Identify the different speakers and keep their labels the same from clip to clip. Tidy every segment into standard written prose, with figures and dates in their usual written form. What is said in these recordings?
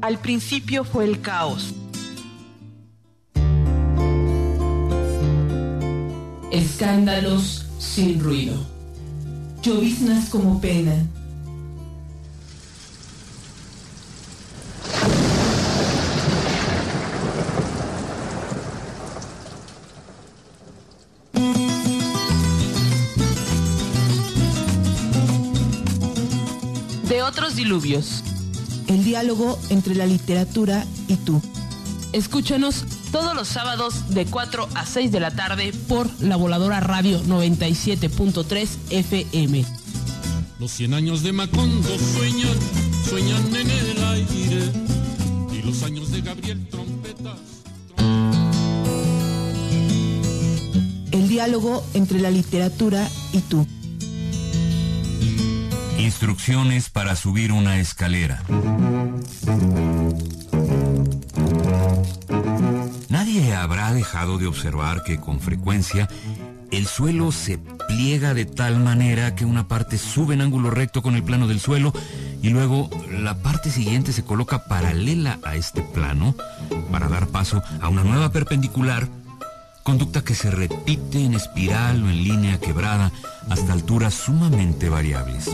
Speaker 1: Al principio fue el caos.
Speaker 2: Escándalos sin ruido. Lloviznas como pena.
Speaker 1: De otros diluvios.
Speaker 2: El diálogo entre la literatura y tú.
Speaker 1: Escúchanos todos los sábados de 4 a 6 de la tarde
Speaker 2: por La Voladora Radio 97.3 FM.
Speaker 3: Los 100 años de Macondo sueñan en el aire, y los años de Gabriel trompetas.
Speaker 2: El diálogo entre la literatura y tú.
Speaker 4: Instrucciones para subir una escalera. Nadie habrá dejado de observar que con frecuencia el suelo se pliega de tal manera que una parte sube en ángulo recto con el plano del suelo y luego la parte siguiente se coloca paralela a este plano para dar paso a una nueva perpendicular, conducta que se repite en espiral o en línea quebrada hasta alturas sumamente variables.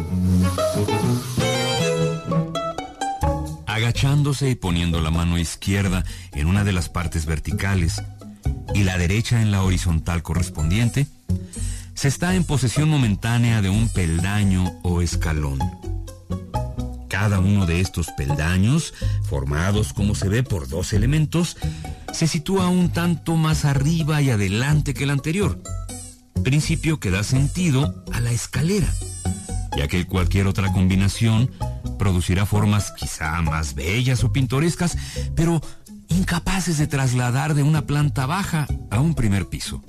Speaker 4: Agachándose y poniendo la mano izquierda en una de las partes verticales y la derecha en la horizontal correspondiente, se está en posesión momentánea de un peldaño o escalón. Cada uno de estos peldaños, formados como se ve por dos elementos, se sitúa un tanto más arriba y adelante que el anterior, principio que da sentido a la escalera, ya que cualquier otra combinación producirá formas quizá más bellas o pintorescas, pero incapaces de trasladar de una planta baja a un primer piso.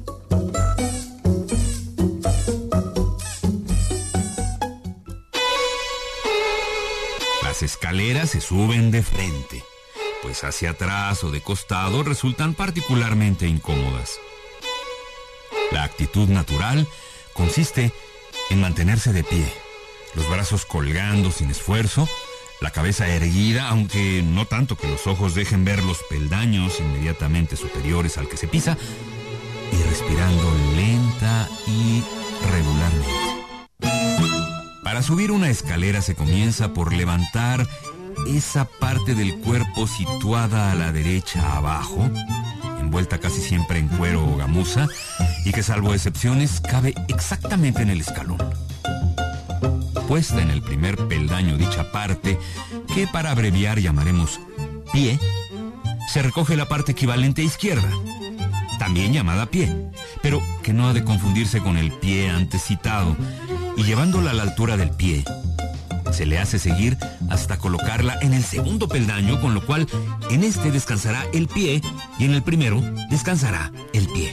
Speaker 4: Las escaleras se suben de frente, pues hacia atrás o de costado resultan particularmente incómodas. La actitud natural consiste en mantenerse de pie, los brazos colgando sin esfuerzo, la cabeza erguida, aunque no tanto que los ojos dejen ver los peldaños inmediatamente superiores al que se pisa, y respirando lenta y regularmente. Para subir una escalera se comienza por levantar esa parte del cuerpo situada a la derecha abajo, envuelta casi siempre en cuero o gamuza, y que salvo excepciones cabe exactamente en el escalón. Puesta en el primer peldaño dicha parte, que para abreviar llamaremos pie, se recoge la parte equivalente izquierda, también llamada pie, pero que no ha de confundirse con el pie antes citado, y llevándola a la altura del pie, se le hace seguir hasta colocarla en el segundo peldaño, con lo cual en este descansará el pie y en el primero descansará el pie.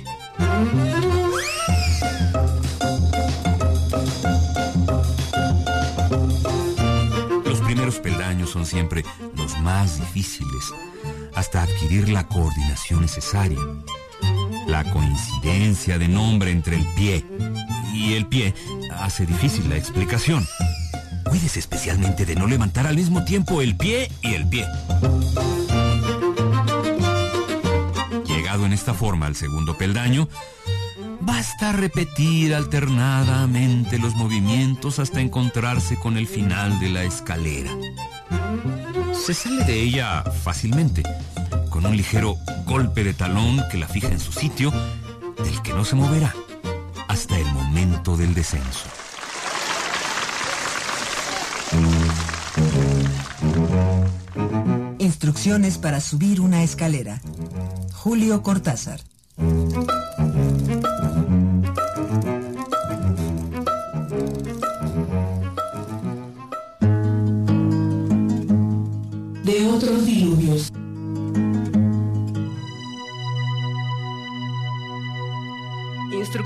Speaker 4: Los primeros peldaños son siempre los más difíciles, hasta adquirir la coordinación necesaria. La coincidencia de nombre entre el pie y el pie hace difícil la explicación. Cuídese especialmente de no levantar al mismo tiempo el pie y el pie. Llegado en esta forma al segundo peldaño, basta repetir alternadamente los movimientos hasta encontrarse con el final de la escalera. Se sale de ella fácilmente, con un ligero golpe de talón que la fija en su sitio, del que no se moverá hasta el momento del descenso.
Speaker 5: Instrucciones para subir una escalera. Julio Cortázar.
Speaker 2: De otros diluvios.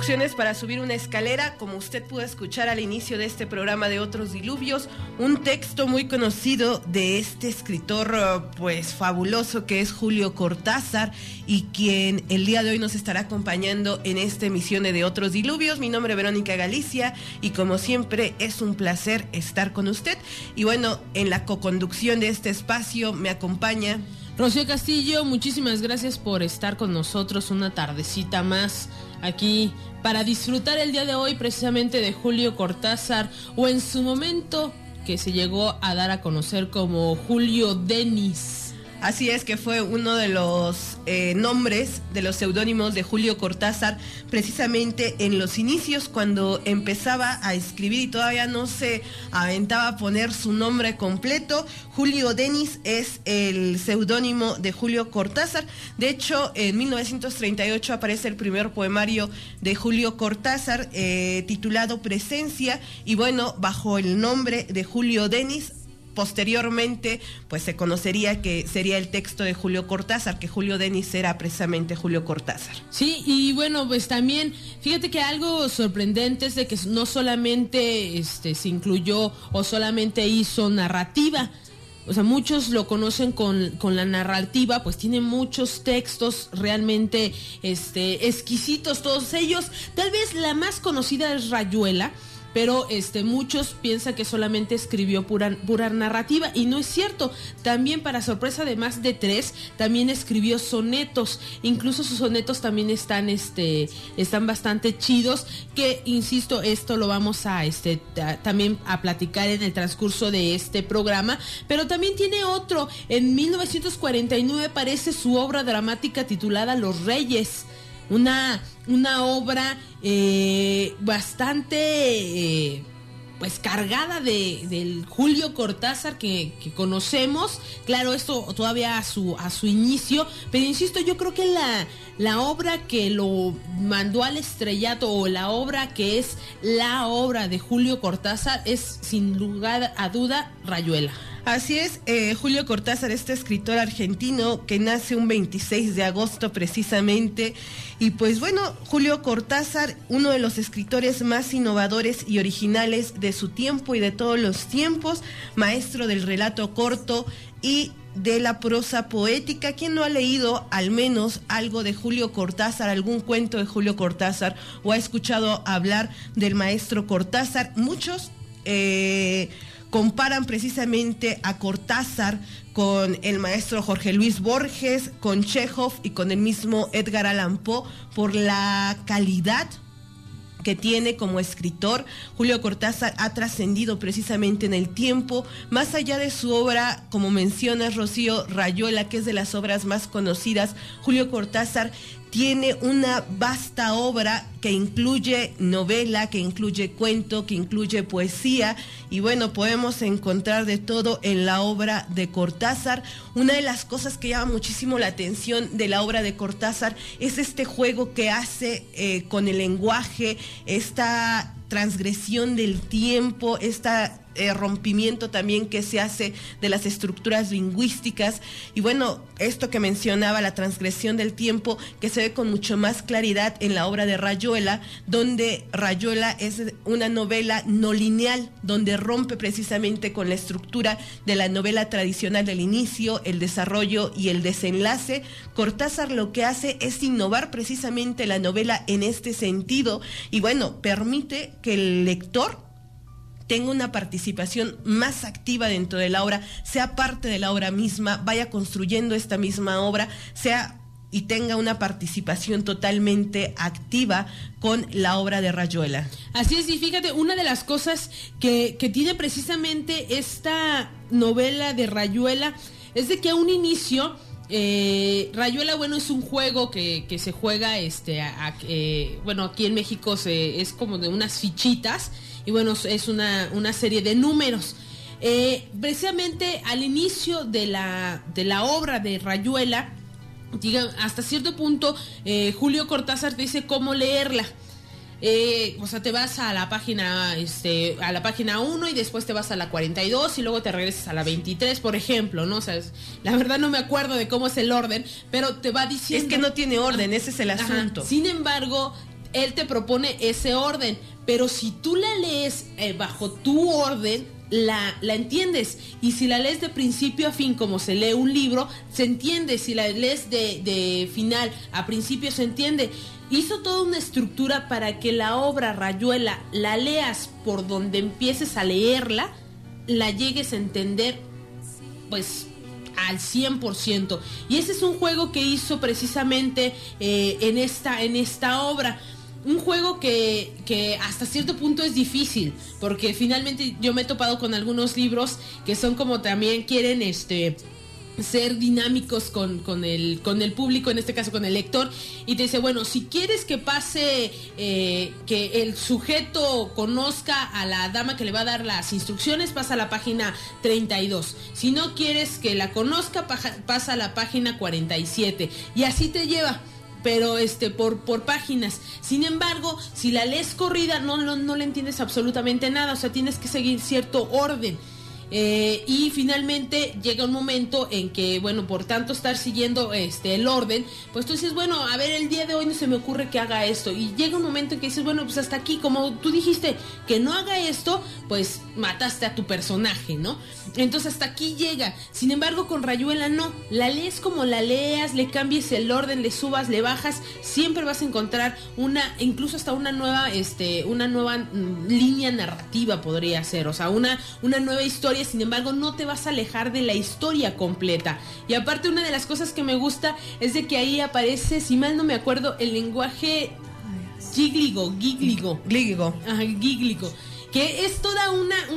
Speaker 6: Instrucciones para subir una escalera, como usted pudo escuchar al inicio de este programa de Otros Diluvios, un texto muy conocido de este escritor pues fabuloso que es Julio Cortázar, y quien el día de hoy nos estará acompañando en esta emisión de Otros Diluvios. Mi nombre es Verónica Galicia y como siempre es un placer estar con usted. Y bueno, en la coconducción de este espacio me acompaña
Speaker 1: Rocío Castillo. Muchísimas gracias por estar con nosotros una tardecita más aquí para disfrutar el día de hoy precisamente de Julio Cortázar, o en su momento que se llegó a dar a conocer como Julio Denis.
Speaker 6: Así es, que fue uno de los nombres, de los seudónimos de Julio Cortázar, precisamente en los inicios, cuando empezaba a escribir y todavía no se aventaba a poner su nombre completo. Julio Denis es el seudónimo de Julio Cortázar. De hecho, en 1938 aparece el primer poemario de Julio Cortázar, titulado Presencia, y bueno, bajo el nombre de Julio Denis. Posteriormente, pues se conocería que sería el texto de Julio Cortázar, que Julio Denis era precisamente Julio Cortázar.
Speaker 1: Sí, y bueno, pues también, fíjate que algo sorprendente es de que no solamente se incluyó o solamente hizo narrativa. O sea, muchos lo conocen con la narrativa, pues tiene muchos textos realmente exquisitos, todos ellos. Tal vez la más conocida es Rayuela, pero muchos piensan que solamente escribió pura narrativa, y no es cierto. También, para sorpresa de más de 3, también escribió sonetos. Incluso sus sonetos también están bastante chidos, que insisto, esto lo vamos a también a platicar en el transcurso de este programa. Pero también tiene otro. En 1949 aparece su obra dramática titulada Los Reyes, una obra bastante pues cargada del Julio Cortázar que conocemos. Claro, esto todavía a su inicio, pero insisto, yo creo que la obra que lo mandó al estrellato, o la obra que es la obra de Julio Cortázar, es sin lugar a duda Rayuela.
Speaker 6: Así es, Julio Cortázar, este escritor argentino que nace un 26 de agosto precisamente. Y pues bueno, Julio Cortázar, uno de los escritores más innovadores y originales de su tiempo y de todos los tiempos, maestro del relato corto y de la prosa poética. ¿Quién no ha leído al menos algo de Julio Cortázar, algún cuento de Julio Cortázar, o ha escuchado hablar del maestro Cortázar? Muchos comparan precisamente a Cortázar con el maestro Jorge Luis Borges, con Chekhov y con el mismo Edgar Allan Poe, por la calidad que tiene como escritor. Julio Cortázar ha trascendido precisamente en el tiempo, más allá de su obra, como mencionas, Rocío, Rayuela, que es de las obras más conocidas. Julio Cortázar tiene una vasta obra que incluye novela, que incluye cuento, que incluye poesía, y bueno, podemos encontrar de todo en la obra de Cortázar. Una de las cosas que llama muchísimo la atención de la obra de Cortázar es este juego que hace con el lenguaje, esta transgresión del tiempo, rompimiento también que se hace de las estructuras lingüísticas. Y bueno, esto que mencionaba, la transgresión del tiempo, que se ve con mucho más claridad en la obra de Rayuela, donde Rayuela es una novela no lineal, donde rompe precisamente con la estructura de la novela tradicional del inicio, el desarrollo y el desenlace. Cortázar lo que hace es innovar precisamente la novela en este sentido, y bueno, permite que el lector tenga una participación más activa dentro de la obra, sea parte de la obra misma, vaya construyendo esta misma obra, y tenga una participación totalmente activa con la obra de Rayuela.
Speaker 1: Así es, y fíjate, una de las cosas que tiene precisamente esta novela de Rayuela es de que a un inicio Rayuela, bueno, es un juego que se juega, bueno, aquí en México es como de unas fichitas, y bueno, es una serie de números. Precisamente al inicio de la obra de Rayuela, hasta cierto punto, Julio Cortázar te dice cómo leerla. O sea, te vas a la página 1 y después te vas a la 42 y luego te regresas a la 23, por ejemplo, ¿no? O sea, la verdad no me acuerdo de cómo es el orden, pero te va diciendo.
Speaker 6: Es que no tiene orden, ese es el asunto.
Speaker 1: Sin embargo, él te propone ese orden, pero si tú la lees bajo tu orden, la entiendes, y si la lees de principio a fin como se lee un libro, se entiende. Si la lees de final a principio, se entiende. Hizo toda una estructura para que la obra Rayuela la leas por donde empieces a leerla, la llegues a entender pues al 100%. Y ese es un juego que hizo precisamente en esta obra. Un juego que hasta cierto punto es difícil, porque finalmente yo me he topado con algunos libros que son como también quieren ser dinámicos con el público, en este caso con el lector, y te dice, bueno, si quieres que pase, que el sujeto conozca a la dama que le va a dar las instrucciones, pasa a la página 32. Si no quieres que la conozca, pasa a la página 47. Y así te lleva, pero por páginas. Sin embargo, si la lees corrida, no le entiendes absolutamente nada, o sea, tienes que seguir cierto orden. Y finalmente llega un momento en que, bueno, por tanto estar siguiendo el orden, pues tú dices, bueno, a ver, el día de hoy no se me ocurre que haga esto, y llega un momento en que dices, bueno, pues hasta aquí, como tú dijiste que no haga esto, pues mataste a tu personaje, ¿no? Entonces hasta aquí llega. Sin embargo, con Rayuela no, la lees como la leas, le cambies el orden, le subas, le bajas, siempre vas a encontrar incluso hasta una nueva línea narrativa podría ser, o sea, una nueva historia. Sin embargo, no te vas a alejar de la historia completa. Y aparte, una de las cosas que me gusta es de que ahí aparece, si mal no me acuerdo, el lenguaje gíglico, que es toda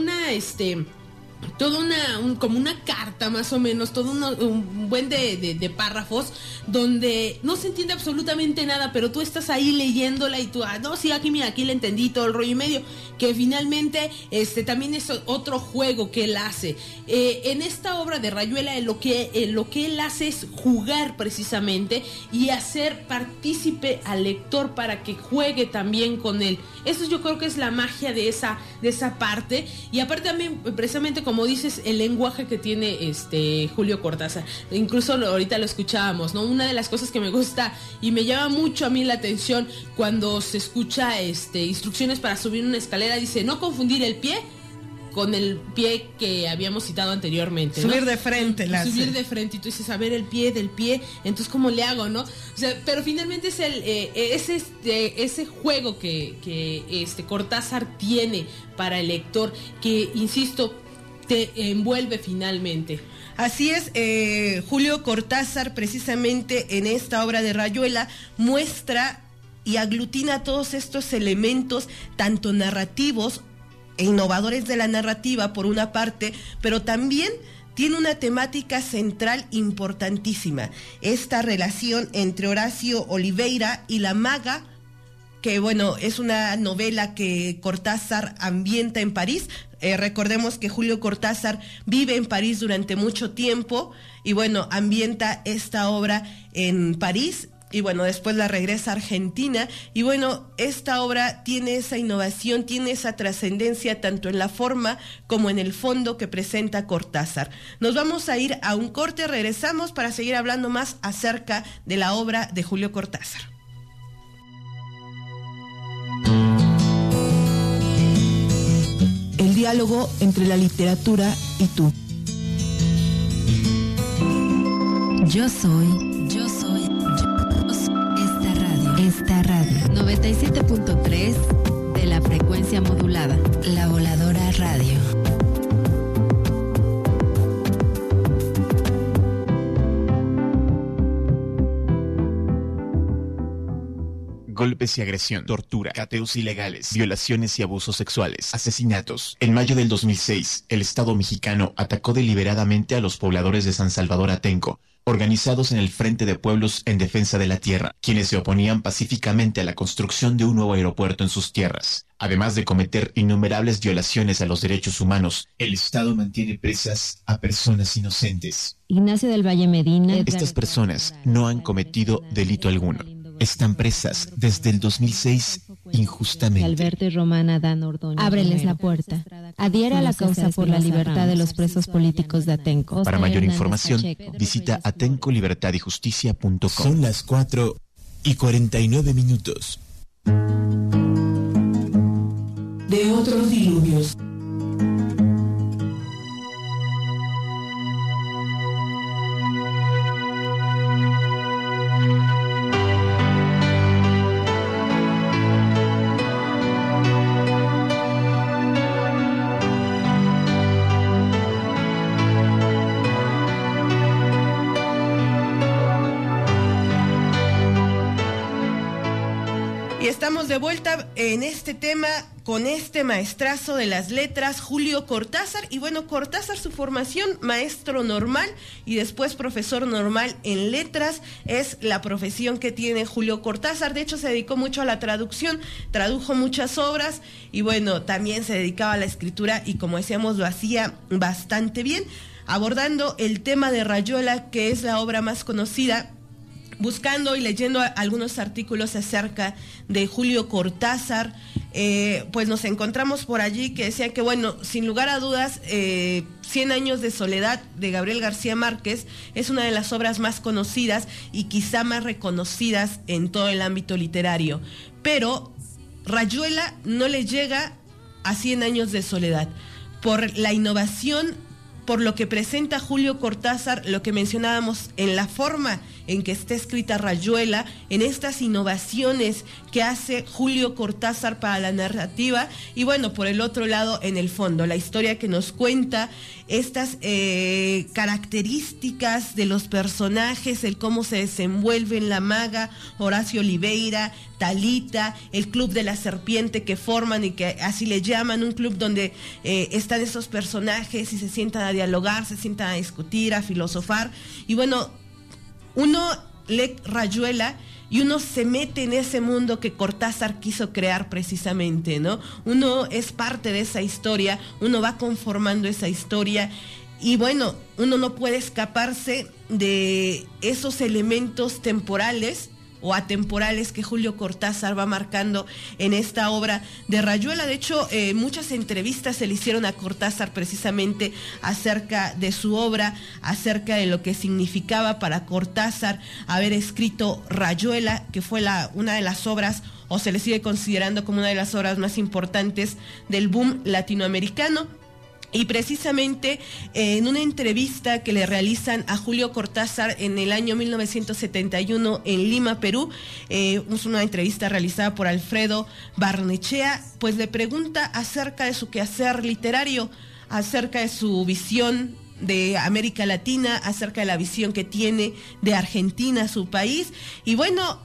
Speaker 1: como una carta más o menos, todo un buen de párrafos donde no se entiende absolutamente nada, pero tú estás ahí leyéndola y tú, no, sí, aquí le entendí todo el rollo y medio, que finalmente también es otro juego que él hace. En esta obra de Rayuela lo que él hace es jugar precisamente y hacer partícipe al lector para que juegue también con él. Eso yo creo que es la magia de esa parte. Y aparte también, precisamente como dices, el lenguaje que tiene Julio Cortázar. Incluso ahorita lo escuchábamos, ¿no? Una de las cosas que me gusta y me llama mucho a mí la atención cuando se escucha instrucciones para subir una escalera, dice, no confundir el pie con el pie que habíamos citado anteriormente, ¿no?
Speaker 6: Subir de frente.
Speaker 1: Subir de frente, y tú dices, a ver, el pie del pie, entonces ¿cómo le hago, no? O sea, pero finalmente es ese juego que Cortázar tiene para el lector, que, insisto, te envuelve finalmente.
Speaker 6: Así es, Julio Cortázar precisamente en esta obra de Rayuela muestra y aglutina todos estos elementos, tanto narrativos e innovadores de la narrativa por una parte, pero también tiene una temática central importantísima, esta relación entre Horacio Oliveira y la maga, que bueno, es una novela que Cortázar ambienta en París. Recordemos que Julio Cortázar vive en París durante mucho tiempo y bueno, ambienta esta obra en París y bueno, después la regresa a Argentina y bueno, esta obra tiene esa innovación, tiene esa trascendencia tanto en la forma como en el fondo que presenta Cortázar. Nos vamos a ir a un corte, regresamos para seguir hablando más acerca de la obra de Julio Cortázar.
Speaker 2: El diálogo entre la literatura y tú.
Speaker 7: Yo soy esta radio 97.3 de la frecuencia modulada, La Voladora Radio.
Speaker 8: Golpes y agresión, tortura, cateos ilegales, violaciones y abusos sexuales, asesinatos. En mayo del 2006, el Estado mexicano atacó deliberadamente a los pobladores de San Salvador Atenco, organizados en el Frente de Pueblos en Defensa de la Tierra, quienes se oponían pacíficamente a la construcción de un nuevo aeropuerto en sus tierras. Además de cometer innumerables violaciones a los derechos humanos, el Estado mantiene presas a personas inocentes.
Speaker 7: Ignacio del Valle Medina.
Speaker 8: Estas personas no han cometido delito alguno. Están presas desde el 2006 injustamente.
Speaker 7: Alberto y Romana Dan Ordóñez. Ábreles la puerta. Adhiere a la causa por la libertad de los presos políticos de Atenco.
Speaker 8: Para mayor información, visita atencolibertadyjusticia.com.
Speaker 9: Son las 4:49.
Speaker 2: De otros diluvios.
Speaker 6: Estamos de vuelta en este tema con este maestrazo de las letras, Julio Cortázar. Y bueno, Cortázar, su formación, maestro normal y después profesor normal en letras, es la profesión que tiene Julio Cortázar. De hecho, se dedicó mucho a la traducción, tradujo muchas obras y bueno, también se dedicaba a la escritura y como decíamos, lo hacía bastante bien, abordando el tema de Rayuela, que es la obra más conocida. Buscando y leyendo algunos artículos acerca de Julio Cortázar, pues nos encontramos por allí que decía que, bueno, sin lugar a dudas, 100 años de soledad de Gabriel García Márquez es una de las obras más conocidas y quizá más reconocidas en todo el ámbito literario. Pero Rayuela no le llega a 100 años de soledad por la innovación, por lo que presenta Julio Cortázar, lo que mencionábamos en la forma en que está escrita Rayuela, en estas innovaciones que hace Julio Cortázar para la narrativa, y bueno, por el otro lado, en el fondo, la historia que nos cuenta, estas características de los personajes, el cómo se desenvuelven la maga, Horacio Oliveira, Talita, el Club de la Serpiente que forman y que así le llaman, un club donde están esos personajes y se sientan a dialogar, se sientan a discutir, a filosofar, y bueno, uno lee Rayuela y uno se mete en ese mundo que Cortázar quiso crear precisamente, ¿no? Uno es parte de esa historia, uno va conformando esa historia y bueno, uno no puede escaparse de esos elementos temporales o atemporales que Julio Cortázar va marcando en esta obra de Rayuela. De hecho, muchas entrevistas se le hicieron a Cortázar precisamente acerca de su obra, acerca de lo que significaba para Cortázar haber escrito Rayuela, que fue una de las obras, o se le sigue considerando como una de las obras más importantes del boom latinoamericano. Y precisamente en una entrevista que le realizan a Julio Cortázar en el año 1971 en Lima, Perú, es una entrevista realizada por Alfredo Barnechea, pues le pregunta acerca de su quehacer literario, acerca de su visión de América Latina, acerca de la visión que tiene de Argentina, su país. Y bueno,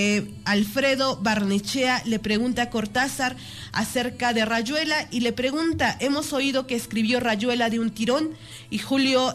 Speaker 6: Alfredo Barnechea le pregunta a Cortázar acerca de Rayuela y le pregunta, hemos oído que escribió Rayuela de un tirón, y Julio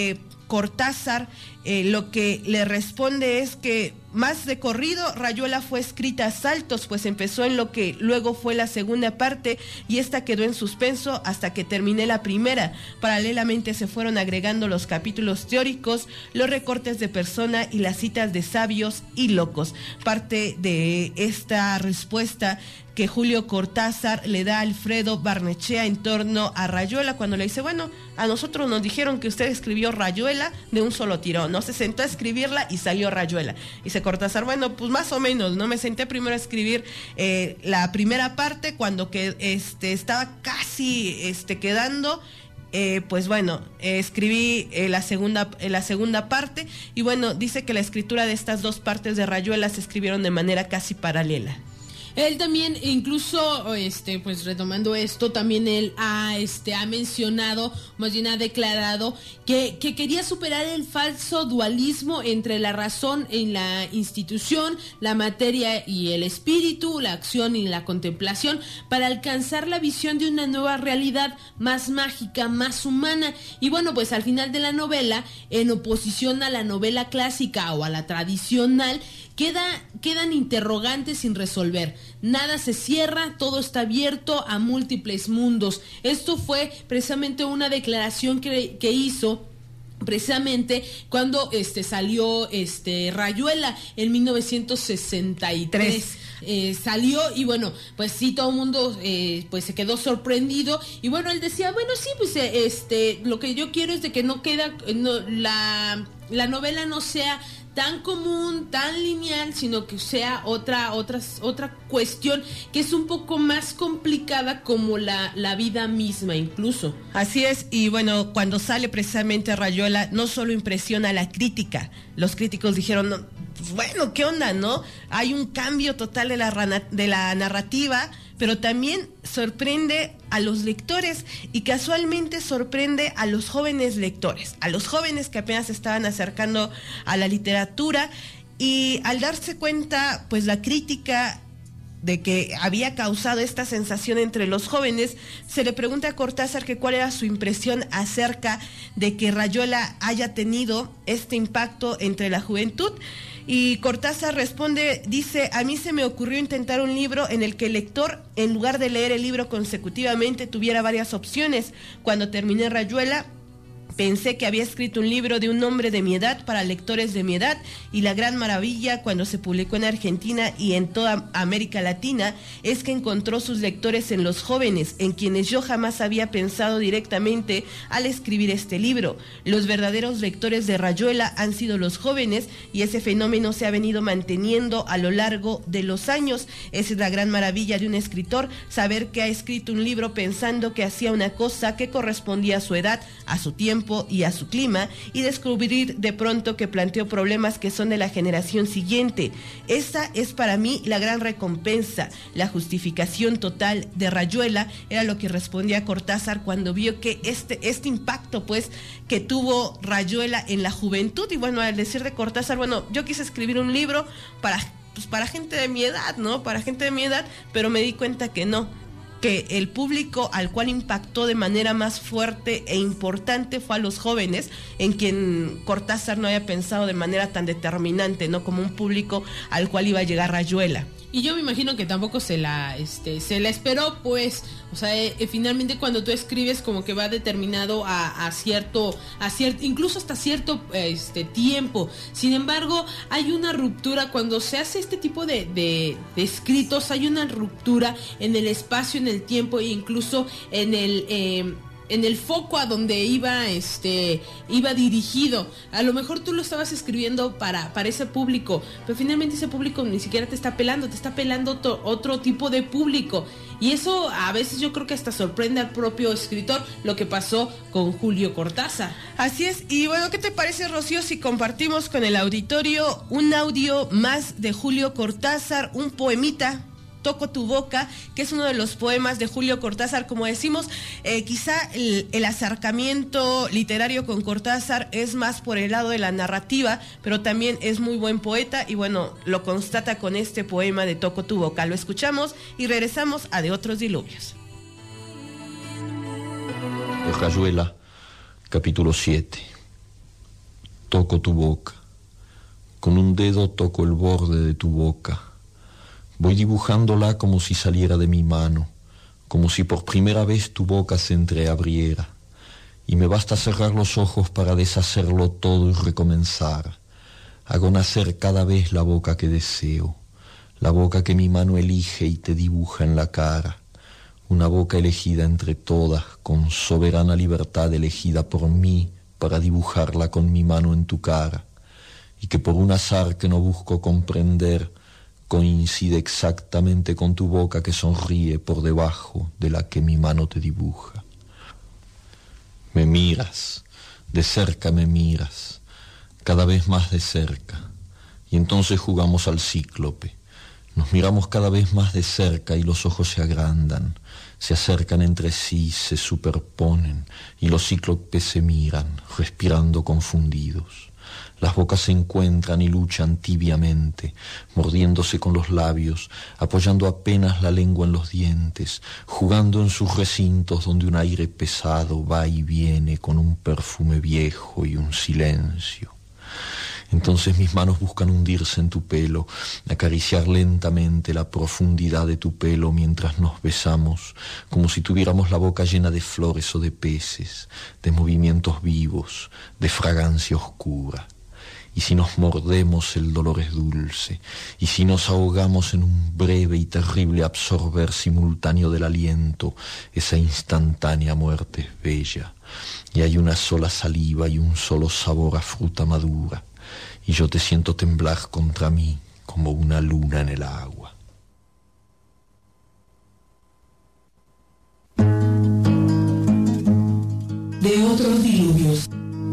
Speaker 6: Cortázar lo que le responde es que más de corrido, Rayuela fue escrita a saltos, pues empezó en lo que luego fue la segunda parte y esta quedó en suspenso hasta que terminé la primera. Paralelamente se fueron agregando los capítulos teóricos, los recortes de persona y las citas de sabios y locos. Parte de esta respuesta que Julio Cortázar le da a Alfredo Barnechea en torno a Rayuela, cuando le dice, bueno, a nosotros nos dijeron que usted escribió Rayuela de un solo tirón, ¿no? Se sentó a escribirla y salió Rayuela. Y dice Cortázar, bueno, pues más o menos, ¿no? Me senté primero a escribir la primera parte, cuando estaba casi quedando, pues bueno, escribí la segunda parte, y bueno, dice que la escritura de estas dos partes de Rayuela se escribieron de manera casi paralela.
Speaker 1: Él también, incluso, pues retomando esto, también él ha mencionado, más bien ha declarado que quería superar el falso dualismo entre la razón en la institución, la materia y el espíritu, la acción y la contemplación, para alcanzar la visión de una nueva realidad más mágica, más humana. Y bueno, pues al final de la novela, en oposición a la novela clásica o a la tradicional, quedan interrogantes sin resolver. Nada se cierra, todo está abierto a múltiples mundos. Esto fue precisamente una declaración que hizo precisamente cuando salió Rayuela en 1963. salió y bueno, pues sí, todo el mundo pues se quedó sorprendido y bueno, él decía, bueno, sí, pues lo que yo quiero es de que la novela no sea tan común, tan lineal, sino que sea otra cuestión que es un poco más complicada, como la vida misma incluso.
Speaker 6: Así es, y bueno, cuando sale precisamente Rayuela, no solo impresiona a la crítica, los críticos dijeron, no, pues bueno, ¿qué onda, no? Hay un cambio total de la narrativa, pero también sorprende a los lectores y casualmente sorprende a los jóvenes lectores, a los jóvenes que apenas se estaban acercando a la literatura, y al darse cuenta, pues la crítica de que había causado esta sensación entre los jóvenes, se le pregunta a Cortázar que cuál era su impresión acerca de que Rayuela haya tenido este impacto entre la juventud. Y Cortázar responde, dice, a mí se me ocurrió intentar un libro en el que el lector, en lugar de leer el libro consecutivamente, tuviera varias opciones. Cuando terminé Rayuela, pensé que había escrito un libro de un hombre de mi edad para lectores de mi edad, y la gran maravilla cuando se publicó en Argentina y en toda América Latina es que encontró sus lectores en los jóvenes, en quienes yo jamás había pensado directamente al escribir este libro. Los verdaderos lectores de Rayuela han sido los jóvenes, y ese fenómeno se ha venido manteniendo a lo largo de los años. Esa es la gran maravilla de un escritor, saber que ha escrito un libro pensando que hacía una cosa que correspondía a su edad, a su tiempo y a su clima, y descubrir de pronto que planteó problemas que son de la generación siguiente. Esa es para mí la gran recompensa, la justificación total de Rayuela, era lo que respondía Cortázar cuando vio que este impacto pues que tuvo Rayuela en la juventud. Y bueno, al decir de Cortázar, bueno, yo quise escribir un libro para gente de mi edad, ¿no? Para gente de mi edad, pero me di cuenta que no, que el público al cual impactó de manera más fuerte e importante fue a los jóvenes, en quien Cortázar no había pensado de manera tan determinante, ¿no? Como un público al cual iba a llegar Rayuela.
Speaker 1: Y yo me imagino que tampoco se la esperó, pues, o sea, finalmente cuando tú escribes como que va determinado a cierto, incluso hasta cierto tiempo. Sin embargo, hay una ruptura cuando se hace este tipo de escritos, hay una ruptura en el espacio, en el tiempo e incluso en el foco a donde iba dirigido. A lo mejor tú lo estabas escribiendo para ese público, pero finalmente ese público ni siquiera te está pelando, otro tipo de público. Y eso a veces yo creo que hasta sorprende al propio escritor, lo que pasó con Julio Cortázar.
Speaker 6: Así es, y bueno, ¿qué te parece, Rocío, si compartimos con el auditorio un audio más de Julio Cortázar, un poemita, Toco tu boca, que es uno de los poemas de Julio Cortázar? Como decimos, quizá el acercamiento literario con Cortázar es más por el lado de la narrativa, pero también es muy buen poeta, y bueno, lo constata con este poema de Toco tu boca. Lo escuchamos y regresamos a De otros diluvios.
Speaker 9: Rayuela, capítulo 7. Toco tu boca. Con un dedo toco el borde de tu boca. Voy dibujándola como si saliera de mi mano, como si por primera vez tu boca se entreabriera, y me basta cerrar los ojos para deshacerlo todo y recomenzar. Hago nacer cada vez la boca que deseo, la boca que mi mano elige y te dibuja en la cara, una boca elegida entre todas, con soberana libertad elegida por mí para dibujarla con mi mano en tu cara, y que por un azar que no busco comprender, coincide exactamente con tu boca que sonríe por debajo de la que mi mano te dibuja. Me miras, de cerca me miras, cada vez más de cerca, y entonces jugamos al cíclope. Nos miramos cada vez más de cerca y los ojos se agrandan, se acercan entre sí, se superponen, y los cíclopes se miran, respirando confundidos. Las bocas se encuentran y luchan tibiamente, mordiéndose con los labios, apoyando apenas la lengua en los dientes, jugando en sus recintos donde un aire pesado va y viene con un perfume viejo y un silencio. Entonces mis manos buscan hundirse en tu pelo, acariciar lentamente la profundidad de tu pelo mientras nos besamos, como si tuviéramos la boca llena de flores o de peces, de movimientos vivos, de fragancia oscura. y si nos mordemos el dolor es dulce, y si nos ahogamos en un breve y terrible absorber simultáneo del aliento, esa instantánea muerte es bella, y hay una sola saliva y un solo sabor a fruta madura, y yo te siento temblar contra mí como una luna en el agua.
Speaker 2: De otros diluvios.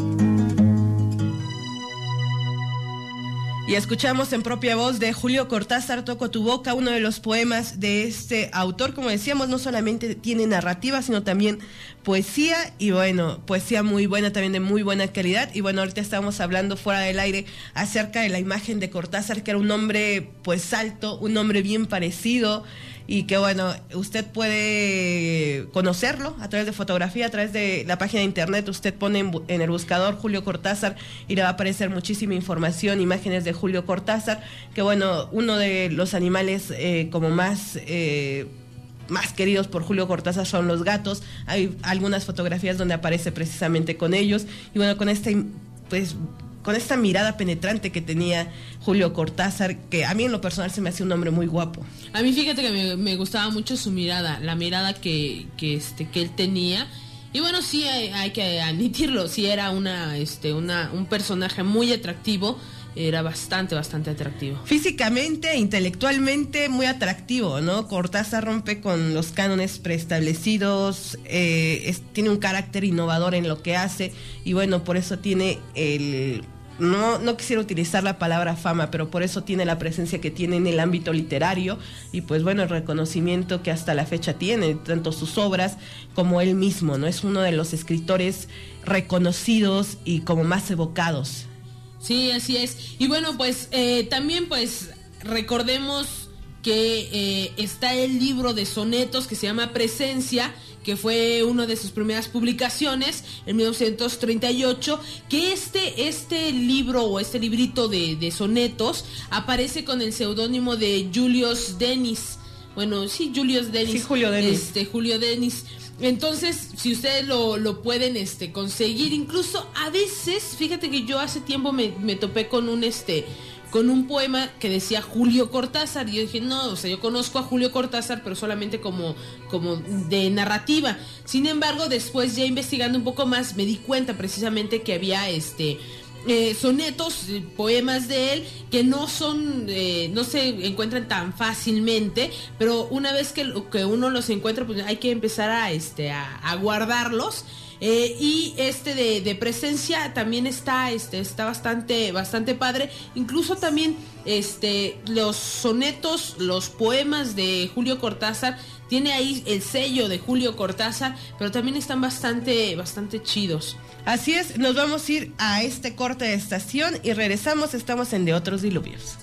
Speaker 6: Y escuchamos en propia voz de Julio Cortázar, Toco tu boca, uno de los poemas de este autor. Como decíamos, no solamente tiene narrativa, sino también poesía, y bueno, poesía muy buena, también de muy buena calidad. Y bueno, ahorita estábamos hablando fuera del aire acerca de la imagen de Cortázar, que era un hombre pues alto, un hombre bien parecido, y que bueno, usted puede conocerlo a través de fotografía, a través de la página de internet. Usted pone en el buscador Julio Cortázar y le va a aparecer muchísima información, imágenes de Julio Cortázar, que bueno, uno de los animales como más queridos por Julio Cortázar son los gatos. Hay algunas fotografías donde aparece precisamente con ellos, y bueno, con esta mirada penetrante que tenía Julio Cortázar, que a mí en lo personal se me hace un hombre muy guapo.
Speaker 1: A mí fíjate que me gustaba mucho su mirada, la mirada que él tenía. Y bueno, sí hay que admitirlo, sí era un personaje muy atractivo. Era bastante atractivo.
Speaker 6: Físicamente, intelectualmente, muy atractivo, ¿no? Cortázar rompe con los cánones preestablecidos, tiene un carácter innovador en lo que hace, y bueno, por eso tiene no quisiera utilizar la palabra fama, pero por eso tiene la presencia que tiene en el ámbito literario, y pues bueno, el reconocimiento que hasta la fecha tiene, tanto sus obras como él mismo, ¿no? Es uno de los escritores reconocidos y como más evocados.
Speaker 1: Sí, así es. Y bueno, pues también pues recordemos que está el libro de sonetos que se llama Presencia, que fue una de sus primeras publicaciones en 1938, que este libro o este librito de sonetos aparece con el seudónimo de Julius Denis. Bueno, sí, Julius Denis.
Speaker 6: Sí, Julio Denis.
Speaker 1: Julio Denis. Entonces, si ustedes lo pueden conseguir, incluso a veces, fíjate que yo hace tiempo me topé con un poema que decía Julio Cortázar, y yo dije, no, o sea, yo conozco a Julio Cortázar, pero solamente como de narrativa. Sin embargo, después ya investigando un poco más, me di cuenta precisamente que había sonetos, poemas de él que no se encuentran tan fácilmente, pero una vez que uno los encuentra, pues hay que empezar a guardarlos. Y de Presencia también está bastante padre. Incluso también los sonetos, los poemas de Julio Cortázar, tiene ahí el sello de Julio Cortázar, pero también están bastante chidos.
Speaker 6: Así es, nos vamos a ir a este corte de estación y regresamos. Estamos en De Otros Diluvios.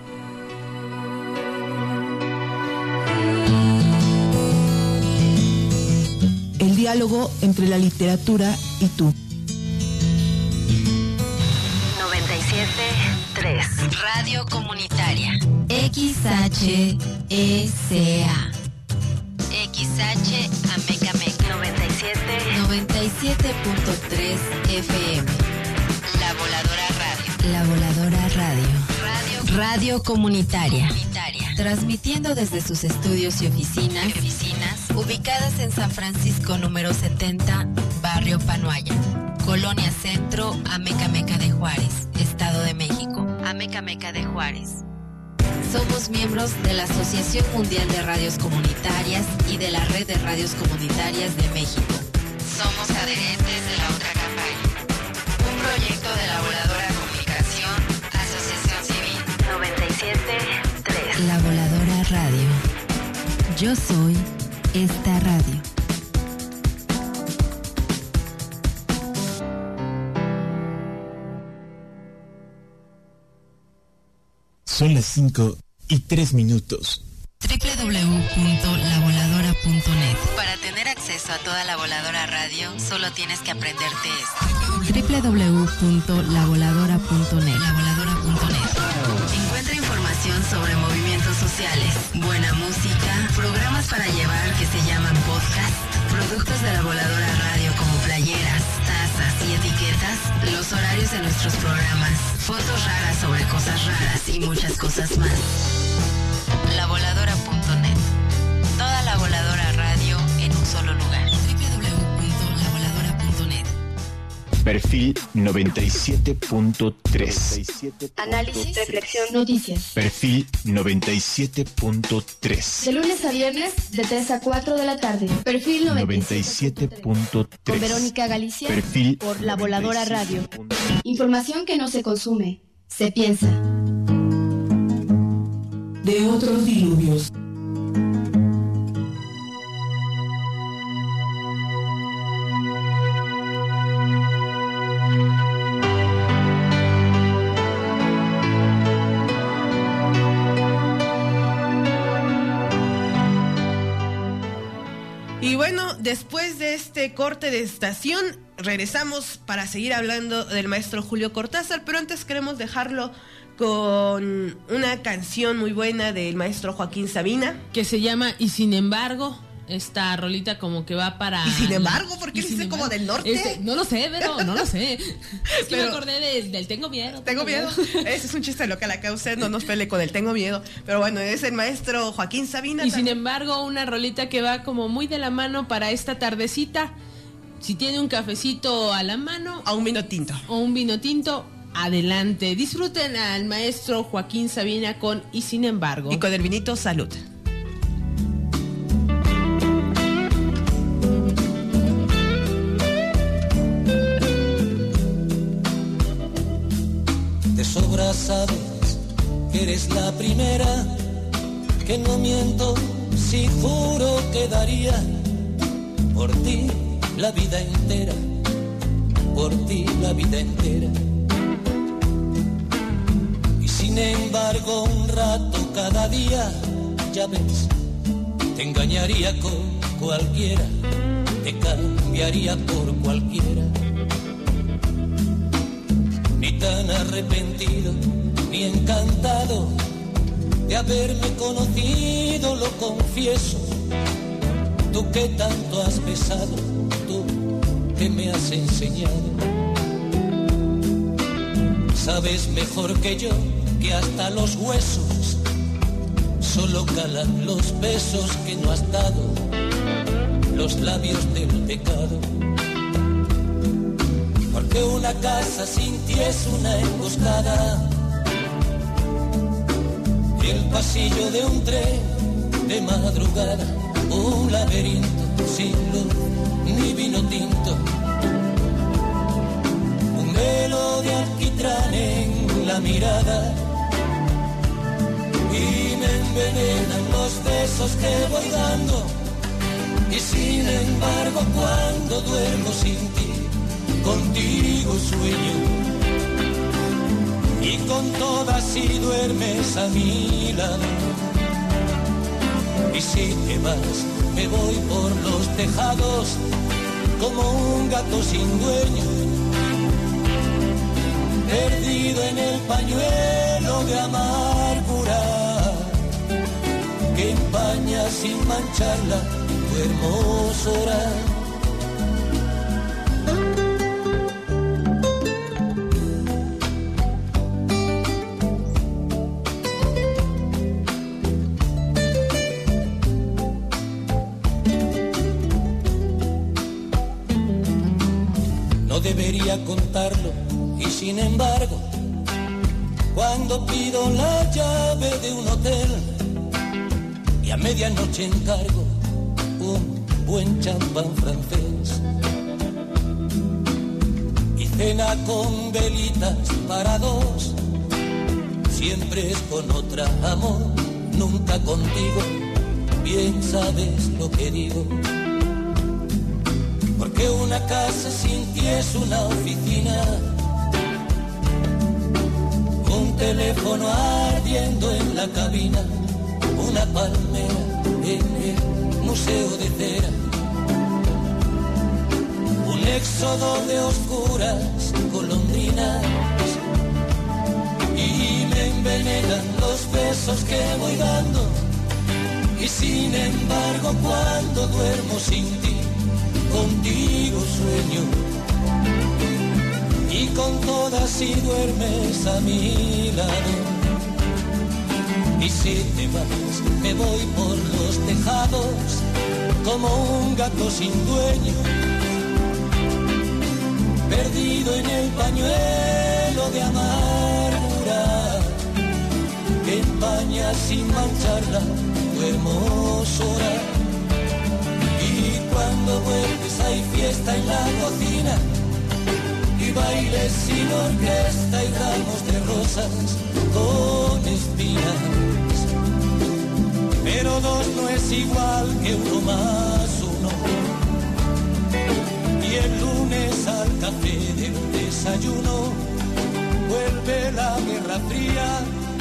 Speaker 2: El diálogo entre la literatura y tú.
Speaker 10: 97.3 Radio Comunitaria XHECA Amecameca 97.3 FM La Voladora Radio Radio Comunitaria transmitiendo desde sus estudios y oficinas ubicadas en San Francisco número 70, Barrio Panoaya, Colonia Centro, Amecameca de Juárez, Estado de México. Amecameca de Juárez. Somos miembros de la Asociación Mundial de Radios Comunitarias y de la Red de Radios Comunitarias de México. Somos adherentes de la otra campaña. Un proyecto de la Voladora Comunicación, Asociación Civil 97.3. La Voladora Radio. Yo soy esta radio.
Speaker 8: Son las 5:03.
Speaker 10: www.lavoladora.net. Para tener acceso a toda La Voladora Radio, solo tienes que aprenderte esto. www.lavoladora.net. Encuentra información sobre movimientos sociales, buena música, programas para llevar que se llaman podcast, productos de La Voladora Radio como playeras, tazas y etiquetas, los horarios de nuestros programas, fotos raras sobre cosas raras y muchas cosas más. Lavoladora.net. Toda la Voladora Radio en un solo lugar. www.lavoladora.net.
Speaker 8: Perfil 97.3.
Speaker 11: Análisis, reflexión, noticias.
Speaker 8: Perfil 97.3.
Speaker 11: De lunes a viernes, de 3 a 4 de la tarde. Perfil
Speaker 8: 97.3.
Speaker 11: Con Verónica Galicia.
Speaker 8: Perfil
Speaker 11: por La Voladora Radio. Información que no se consume, se piensa.
Speaker 2: De otros diluvios.
Speaker 6: Y bueno, después de este corte de estación, regresamos para seguir hablando del maestro Julio Cortázar, pero antes queremos dejarlo con una canción muy buena del maestro Joaquín Sabina.
Speaker 1: Que se llama Y Sin Embargo. Esta rolita como que va para...
Speaker 6: ¿Y sin embargo? ¿Por qué dice como del norte?
Speaker 1: No lo sé, pero no lo sé. Es que me acordé del Tengo Miedo.
Speaker 6: Tengo miedo. Ese es un chiste local acá. Usted no nos pele con el Tengo Miedo. Pero bueno, es el maestro Joaquín Sabina.
Speaker 1: Y sin embargo, una rolita que va como muy de la mano para esta tardecita. Si tiene un cafecito a la mano...
Speaker 6: A un vino tinto.
Speaker 1: O un vino tinto, adelante. Disfruten al maestro Joaquín Sabina con Y Sin Embargo.
Speaker 6: Y con el vinito, salud.
Speaker 12: De sobra sabes que eres la primera, que no miento si juro que daría por ti la vida entera, por ti la vida entera. Y sin embargo un rato cada día, ya ves, te engañaría con cualquiera, te cambiaría por cualquiera. Ni tan arrepentido, ni encantado de haberme conocido, lo confieso. Tú que tanto has besado, tú que me has enseñado. Sabes mejor que yo que hasta los huesos solo calan los besos que no has dado, los labios del pecado. Porque una casa sin ti es una emboscada, y el pasillo de un tren de madrugada, un laberinto sin luz ni vino tinto, un velo de alquitrán en la mirada, y me envenenan los besos que voy dando, y sin embargo cuando duermo sin ti, contigo sueño, y con todas si duermes a mi lado. Y si te vas, me voy por los tejados como un gato sin dueño, perdido en el pañuelo de amargura que empaña sin mancharla tu hermosura. Debería contarlo y sin embargo, cuando pido la llave de un hotel y a medianoche encargo un buen champán francés y cena con velitas para dos, siempre es con otra, amor, nunca contigo, bien sabes lo que digo. Porque una casa sin ti es una oficina, un teléfono ardiendo en la cabina, una palmera en el museo de cera, un éxodo de oscuras golondrinas, y me envenenan los besos que voy dando, y sin embargo cuando duermo sin ti, contigo sueño, y con todas si duermes a mi lado. Y si te vas, me voy por los tejados como un gato sin dueño, perdido en el pañuelo de amargura que empaña sin mancharla tu hermosura. Y cuando vuelves hay fiesta en la cocina y bailes sin orquesta y ramos de rosas con espinas. Pero dos no es igual que uno más uno. Y el lunes al café del desayuno vuelve la guerra fría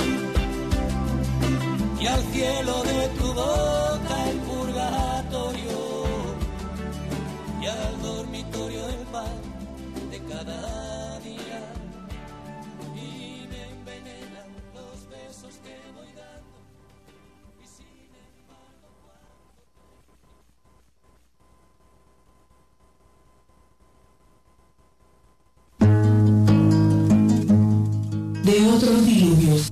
Speaker 12: y al cielo de tu boca el purgatorio y al dormitorio el pan de cada día. Y me envenenan los besos que voy dando.
Speaker 2: De otros diluvios.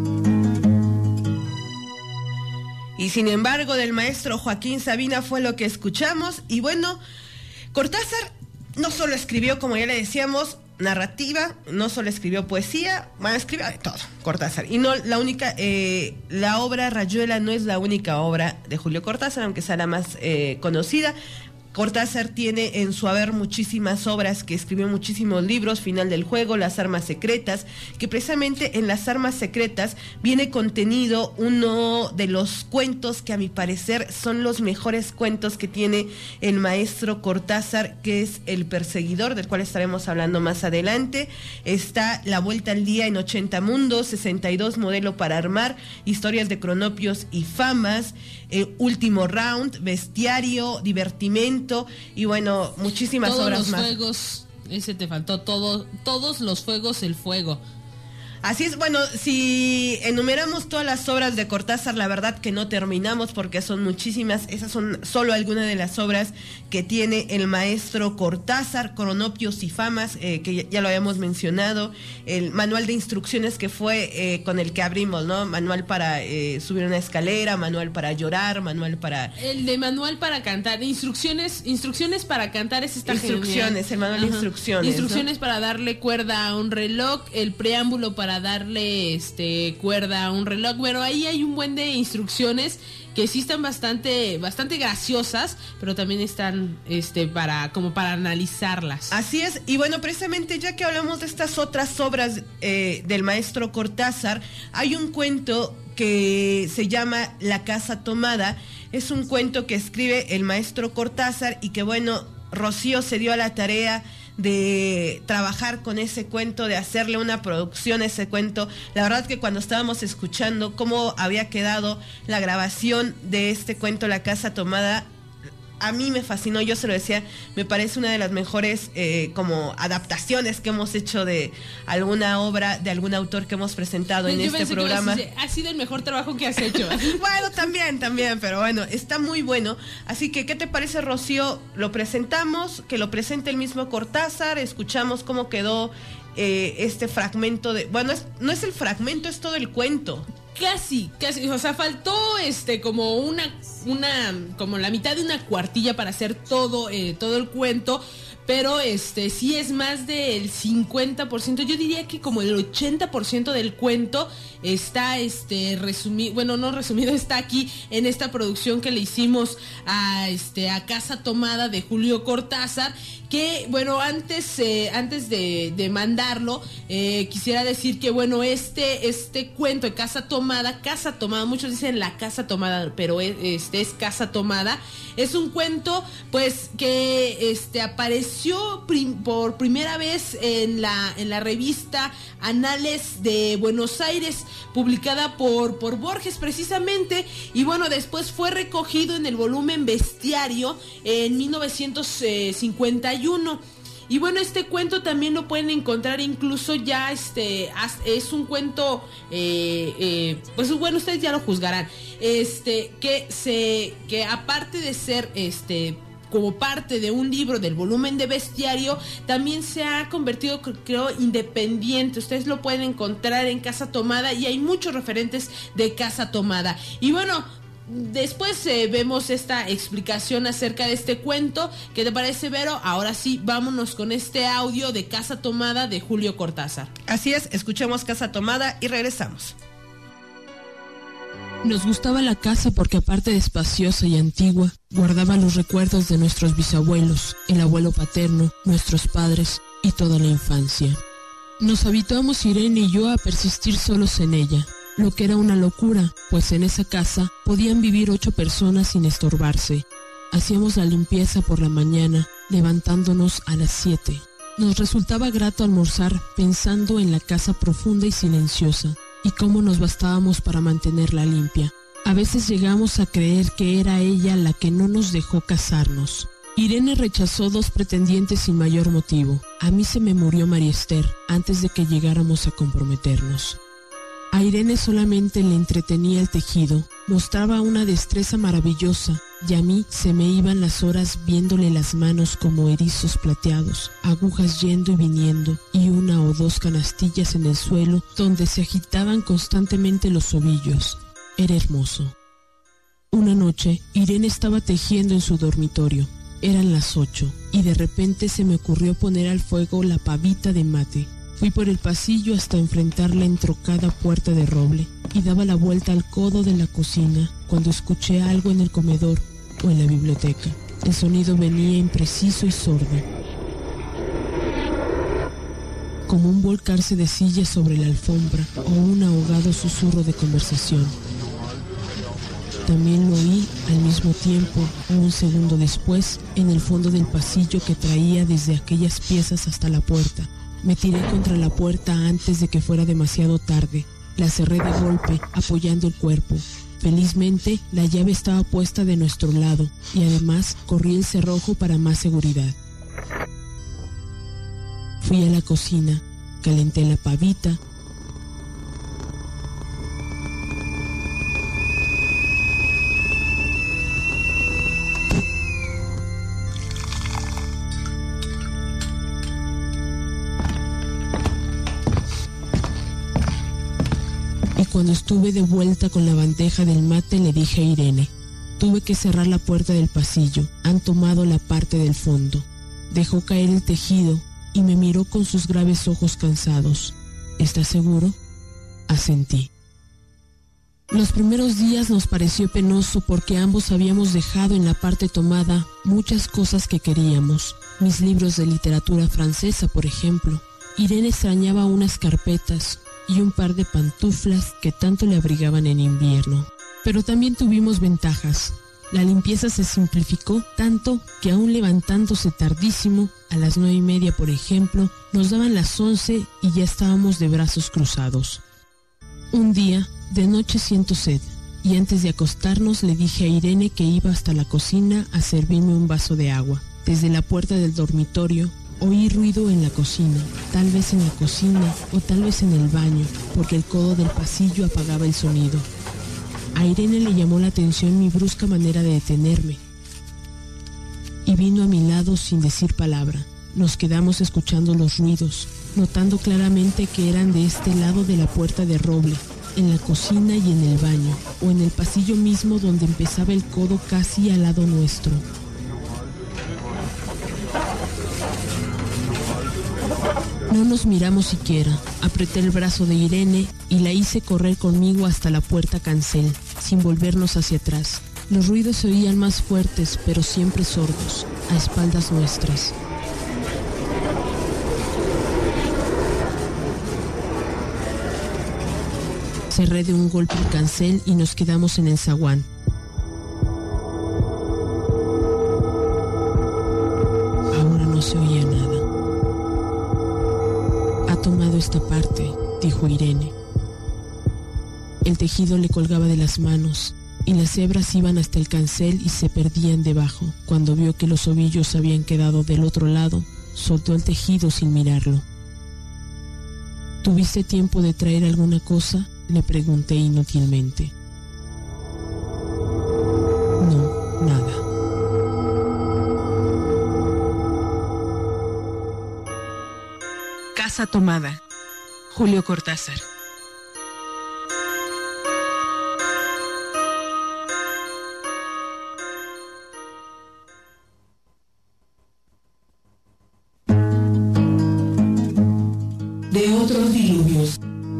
Speaker 6: Y sin embargo, del maestro Joaquín Sabina fue lo que escuchamos. Y bueno, Cortázar no solo escribió, como ya le decíamos, narrativa, no solo escribió poesía, bueno, escribió de todo, Cortázar. Y no la única, la obra Rayuela no es la única obra de Julio Cortázar, aunque sea la más conocida. Cortázar tiene en su haber muchísimas obras, que escribió muchísimos libros: Final del juego, Las armas secretas, que precisamente en Las armas secretas viene contenido uno de los cuentos que a mi parecer son los mejores cuentos que tiene el maestro Cortázar, que es El perseguidor, del cual estaremos hablando más adelante. Está La vuelta al día en 80 mundos, 62 modelo para armar, Historias de cronopios y famas, Último round, Bestiario, Divertimento, y bueno, muchísimas
Speaker 1: todos
Speaker 6: obras
Speaker 1: los
Speaker 6: más.
Speaker 1: Fuegos, ese te faltó, todos los fuegos, el fuego.
Speaker 6: Así es, bueno, si enumeramos todas las obras de Cortázar, la verdad que no terminamos porque son muchísimas. Esas son solo algunas de las obras que tiene el maestro Cortázar: Cronopios y famas, que ya lo habíamos mencionado, el manual de instrucciones que fue con el que abrimos, ¿no? Manual para subir una escalera, manual para llorar, manual para...
Speaker 1: El de manual para cantar, instrucciones para cantar, ese está
Speaker 6: instrucciones,
Speaker 1: genial.
Speaker 6: El manual de instrucciones.
Speaker 1: Instrucciones,
Speaker 6: ¿no?
Speaker 1: Para darle cuerda a un reloj, el preámbulo para darle cuerda a un reloj. Bueno, ahí hay un buen de instrucciones que sí están bastante graciosas, pero también están para analizarlas.
Speaker 6: Así es, y bueno, precisamente ya que hablamos de estas otras obras del maestro Cortázar, hay un cuento que se llama La casa tomada. Es un cuento que escribe el maestro Cortázar y que bueno, Rocío se dio a la tarea de trabajar con ese cuento, de hacerle una producción a ese cuento. La verdad que cuando estábamos escuchando cómo había quedado la grabación de este cuento, La casa tomada, a mí me fascinó. Yo se lo decía, me parece una de las mejores como adaptaciones que hemos hecho de alguna obra de algún autor que hemos presentado en este programa.
Speaker 1: Ha sido el mejor trabajo que has hecho.
Speaker 6: Bueno, también, pero bueno, está muy bueno. Así que, ¿qué te parece, Rocío? Lo presentamos, que lo presente el mismo Cortázar, escuchamos cómo quedó este fragmento de... Bueno, no es el fragmento, es todo el cuento.
Speaker 1: Casi, o sea, faltó como como la mitad de una cuartilla para hacer todo el cuento, pero sí es más del 50%, yo diría que como el 80% del cuento está resumido, bueno, no resumido, está aquí en esta producción que le hicimos a Casa Tomada de Julio Cortázar, que bueno, antes de mandarlo, quisiera decir que bueno, este cuento de Casa Tomada, muchos dicen La Casa Tomada, pero es Casa Tomada, es un cuento pues que apareció por primera vez en la revista Anales de Buenos Aires, publicada por Borges precisamente, y bueno, después fue recogido en el volumen Bestiario en 1951. Y bueno, este cuento también lo pueden encontrar incluso ya, es un cuento, pues bueno, ustedes ya lo juzgarán, que aparte de ser como parte de un libro del volumen de bestiario, también se ha convertido, creo, independiente. Ustedes lo pueden encontrar en Casa Tomada y hay muchos referentes de Casa Tomada. Y bueno, después vemos esta explicación acerca de este cuento. ¿Qué te parece, Vero? Ahora sí, vámonos con este audio de Casa Tomada de Julio Cortázar.
Speaker 6: Así es, escuchemos Casa Tomada y regresamos.
Speaker 13: Nos gustaba la casa porque, aparte de espaciosa y antigua, guardaba los recuerdos de nuestros bisabuelos, el abuelo paterno, nuestros padres y toda la infancia. Nos habituamos Irene y yo a persistir solos en ella, lo que era una locura, pues en esa casa podían vivir 8 personas sin estorbarse. Hacíamos la limpieza por la mañana, levantándonos a las 7. Nos resultaba grato almorzar pensando en la casa profunda y silenciosa, y cómo nos bastábamos para mantenerla limpia. A veces llegamos a creer que era ella la que no nos dejó casarnos. Irene rechazó 2 pretendientes sin mayor motivo. A mí se me murió María Esther antes de que llegáramos a comprometernos. A Irene solamente le entretenía el tejido, mostraba una destreza maravillosa, y a mí se me iban las horas viéndole las manos como erizos plateados, agujas yendo y viniendo, y 1 o 2 canastillas en el suelo donde se agitaban constantemente los ovillos. Era hermoso. Una noche, Irene estaba tejiendo en su dormitorio. Eran las 8, y de repente se me ocurrió poner al fuego la pavita de mate. Fui por el pasillo hasta enfrentar la entrocada puerta de roble y daba la vuelta al codo de la cocina cuando escuché algo en el comedor o en la biblioteca. El sonido venía impreciso y sordo, como un volcarse de sillas sobre la alfombra o un ahogado susurro de conversación. También lo oí al mismo tiempo o un segundo después en el fondo del pasillo que traía desde aquellas piezas hasta la puerta. Me tiré contra la puerta antes de que fuera demasiado tarde. La cerré de golpe, apoyando el cuerpo. Felizmente, la llave estaba puesta de nuestro lado y además corrí el cerrojo para más seguridad. Fui a la cocina, calenté la pavita. Cuando estuve de vuelta con la bandeja del mate le dije a Irene: tuve que cerrar la puerta del pasillo, han tomado la parte del fondo. Dejó caer el tejido y me miró con sus graves ojos cansados. ¿Estás seguro? Asentí. Los primeros días nos pareció penoso porque ambos habíamos dejado en la parte tomada muchas cosas que queríamos. Mis libros de literatura francesa, por ejemplo. Irene extrañaba unas carpetas y un par de pantuflas que tanto le abrigaban en invierno. Pero también tuvimos ventajas. La limpieza se simplificó tanto que aún levantándose tardísimo, a las 9:30 por ejemplo, nos daban las 11 y ya estábamos de brazos cruzados. Un día, de noche siento sed, y antes de acostarnos le dije a Irene que iba hasta la cocina a servirme un vaso de agua. Desde la puerta del dormitorio, oí ruido en la cocina, tal vez en la cocina o tal vez en el baño, porque el codo del pasillo apagaba el sonido. A Irene le llamó la atención mi brusca manera de detenerme, y vino a mi lado sin decir palabra. Nos quedamos escuchando los ruidos, notando claramente que eran de este lado de la puerta de roble, en la cocina y en el baño, o en el pasillo mismo donde empezaba el codo casi al lado nuestro. No nos miramos siquiera. Apreté el brazo de Irene y la hice correr conmigo hasta la puerta cancel, sin volvernos hacia atrás. Los ruidos se oían más fuertes, pero siempre sordos, a espaldas nuestras. Cerré de un golpe el cancel y nos quedamos en el zaguán. Ahora no se oía nada. Ha tomado esta parte, dijo Irene. El tejido le colgaba de las manos y las hebras iban hasta el cancel y se perdían debajo. Cuando vio que los ovillos habían quedado del otro lado, soltó el tejido sin mirarlo. ¿Tuviste tiempo de traer alguna cosa?, le pregunté inútilmente. No, nada. Casa tomada. Julio Cortázar.
Speaker 2: De otros diluvios.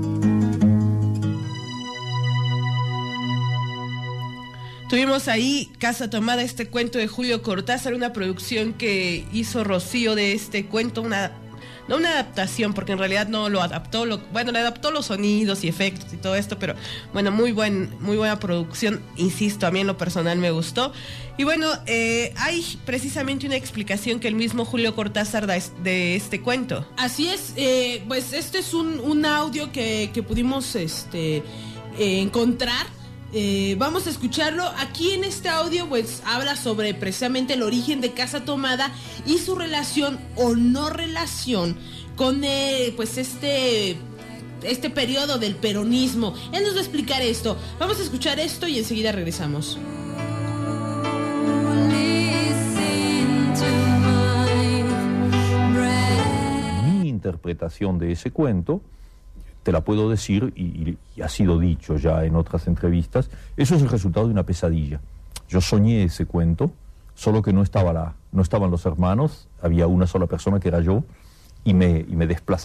Speaker 6: Tuvimos ahí Casa Tomada, este cuento de Julio Cortázar, una producción que hizo Rocío de este cuento, no una adaptación, porque en realidad no lo adaptó, le adaptó los sonidos y efectos y todo esto, pero bueno, muy buena producción, insisto, a mí en lo personal me gustó. Y bueno, hay precisamente una explicación que el mismo Julio Cortázar da de este cuento.
Speaker 1: Así es, pues este es un audio que pudimos encontrar. Vamos a escucharlo. Aquí en este audio pues habla sobre precisamente el origen de Casa Tomada y su relación o no relación con pues este periodo del peronismo. Él nos va a explicar esto. Vamos a escuchar esto y enseguida regresamos.
Speaker 9: Mi interpretación de ese cuento te la puedo decir, y ha sido dicho ya en otras entrevistas, eso es el resultado de una pesadilla. Yo soñé ese cuento, solo que no estaban los hermanos, había una sola persona que era yo, y me desplaza,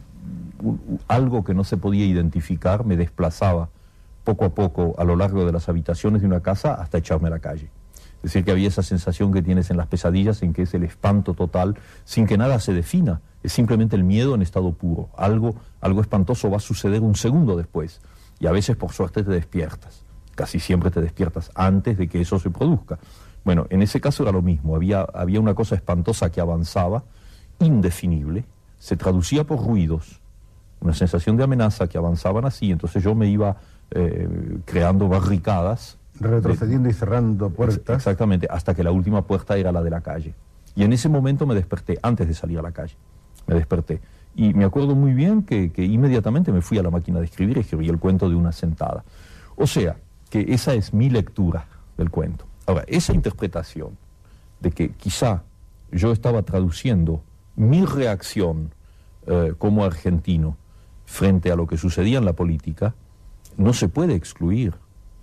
Speaker 9: algo que no se podía identificar me desplazaba poco a poco a lo largo de las habitaciones de una casa hasta echarme a la calle. Es decir, que había esa sensación que tienes en las pesadillas, en que es el espanto total, sin que nada se defina. Es simplemente el miedo en estado puro. Algo espantoso va a suceder un segundo después. Y a veces, por suerte, te despiertas. Casi siempre te despiertas antes de que eso se produzca. Bueno, en ese caso era lo mismo. Había una cosa espantosa que avanzaba, indefinible. Se traducía por ruidos. Una sensación de amenaza que avanzaban así. Entonces yo me iba creando barricadas.
Speaker 14: Retrocediendo y cerrando puertas.
Speaker 9: Exactamente, hasta que la última puerta era la de la calle. Y en ese momento me desperté, antes de salir a la calle. Me desperté. Y me acuerdo muy bien que inmediatamente me fui a la máquina de escribir y escribí el cuento de una sentada. O sea, que esa es mi lectura del cuento. Ahora, esa interpretación de que quizá yo estaba traduciendo mi reacción como argentino frente a lo que sucedía en la política, no se puede excluir.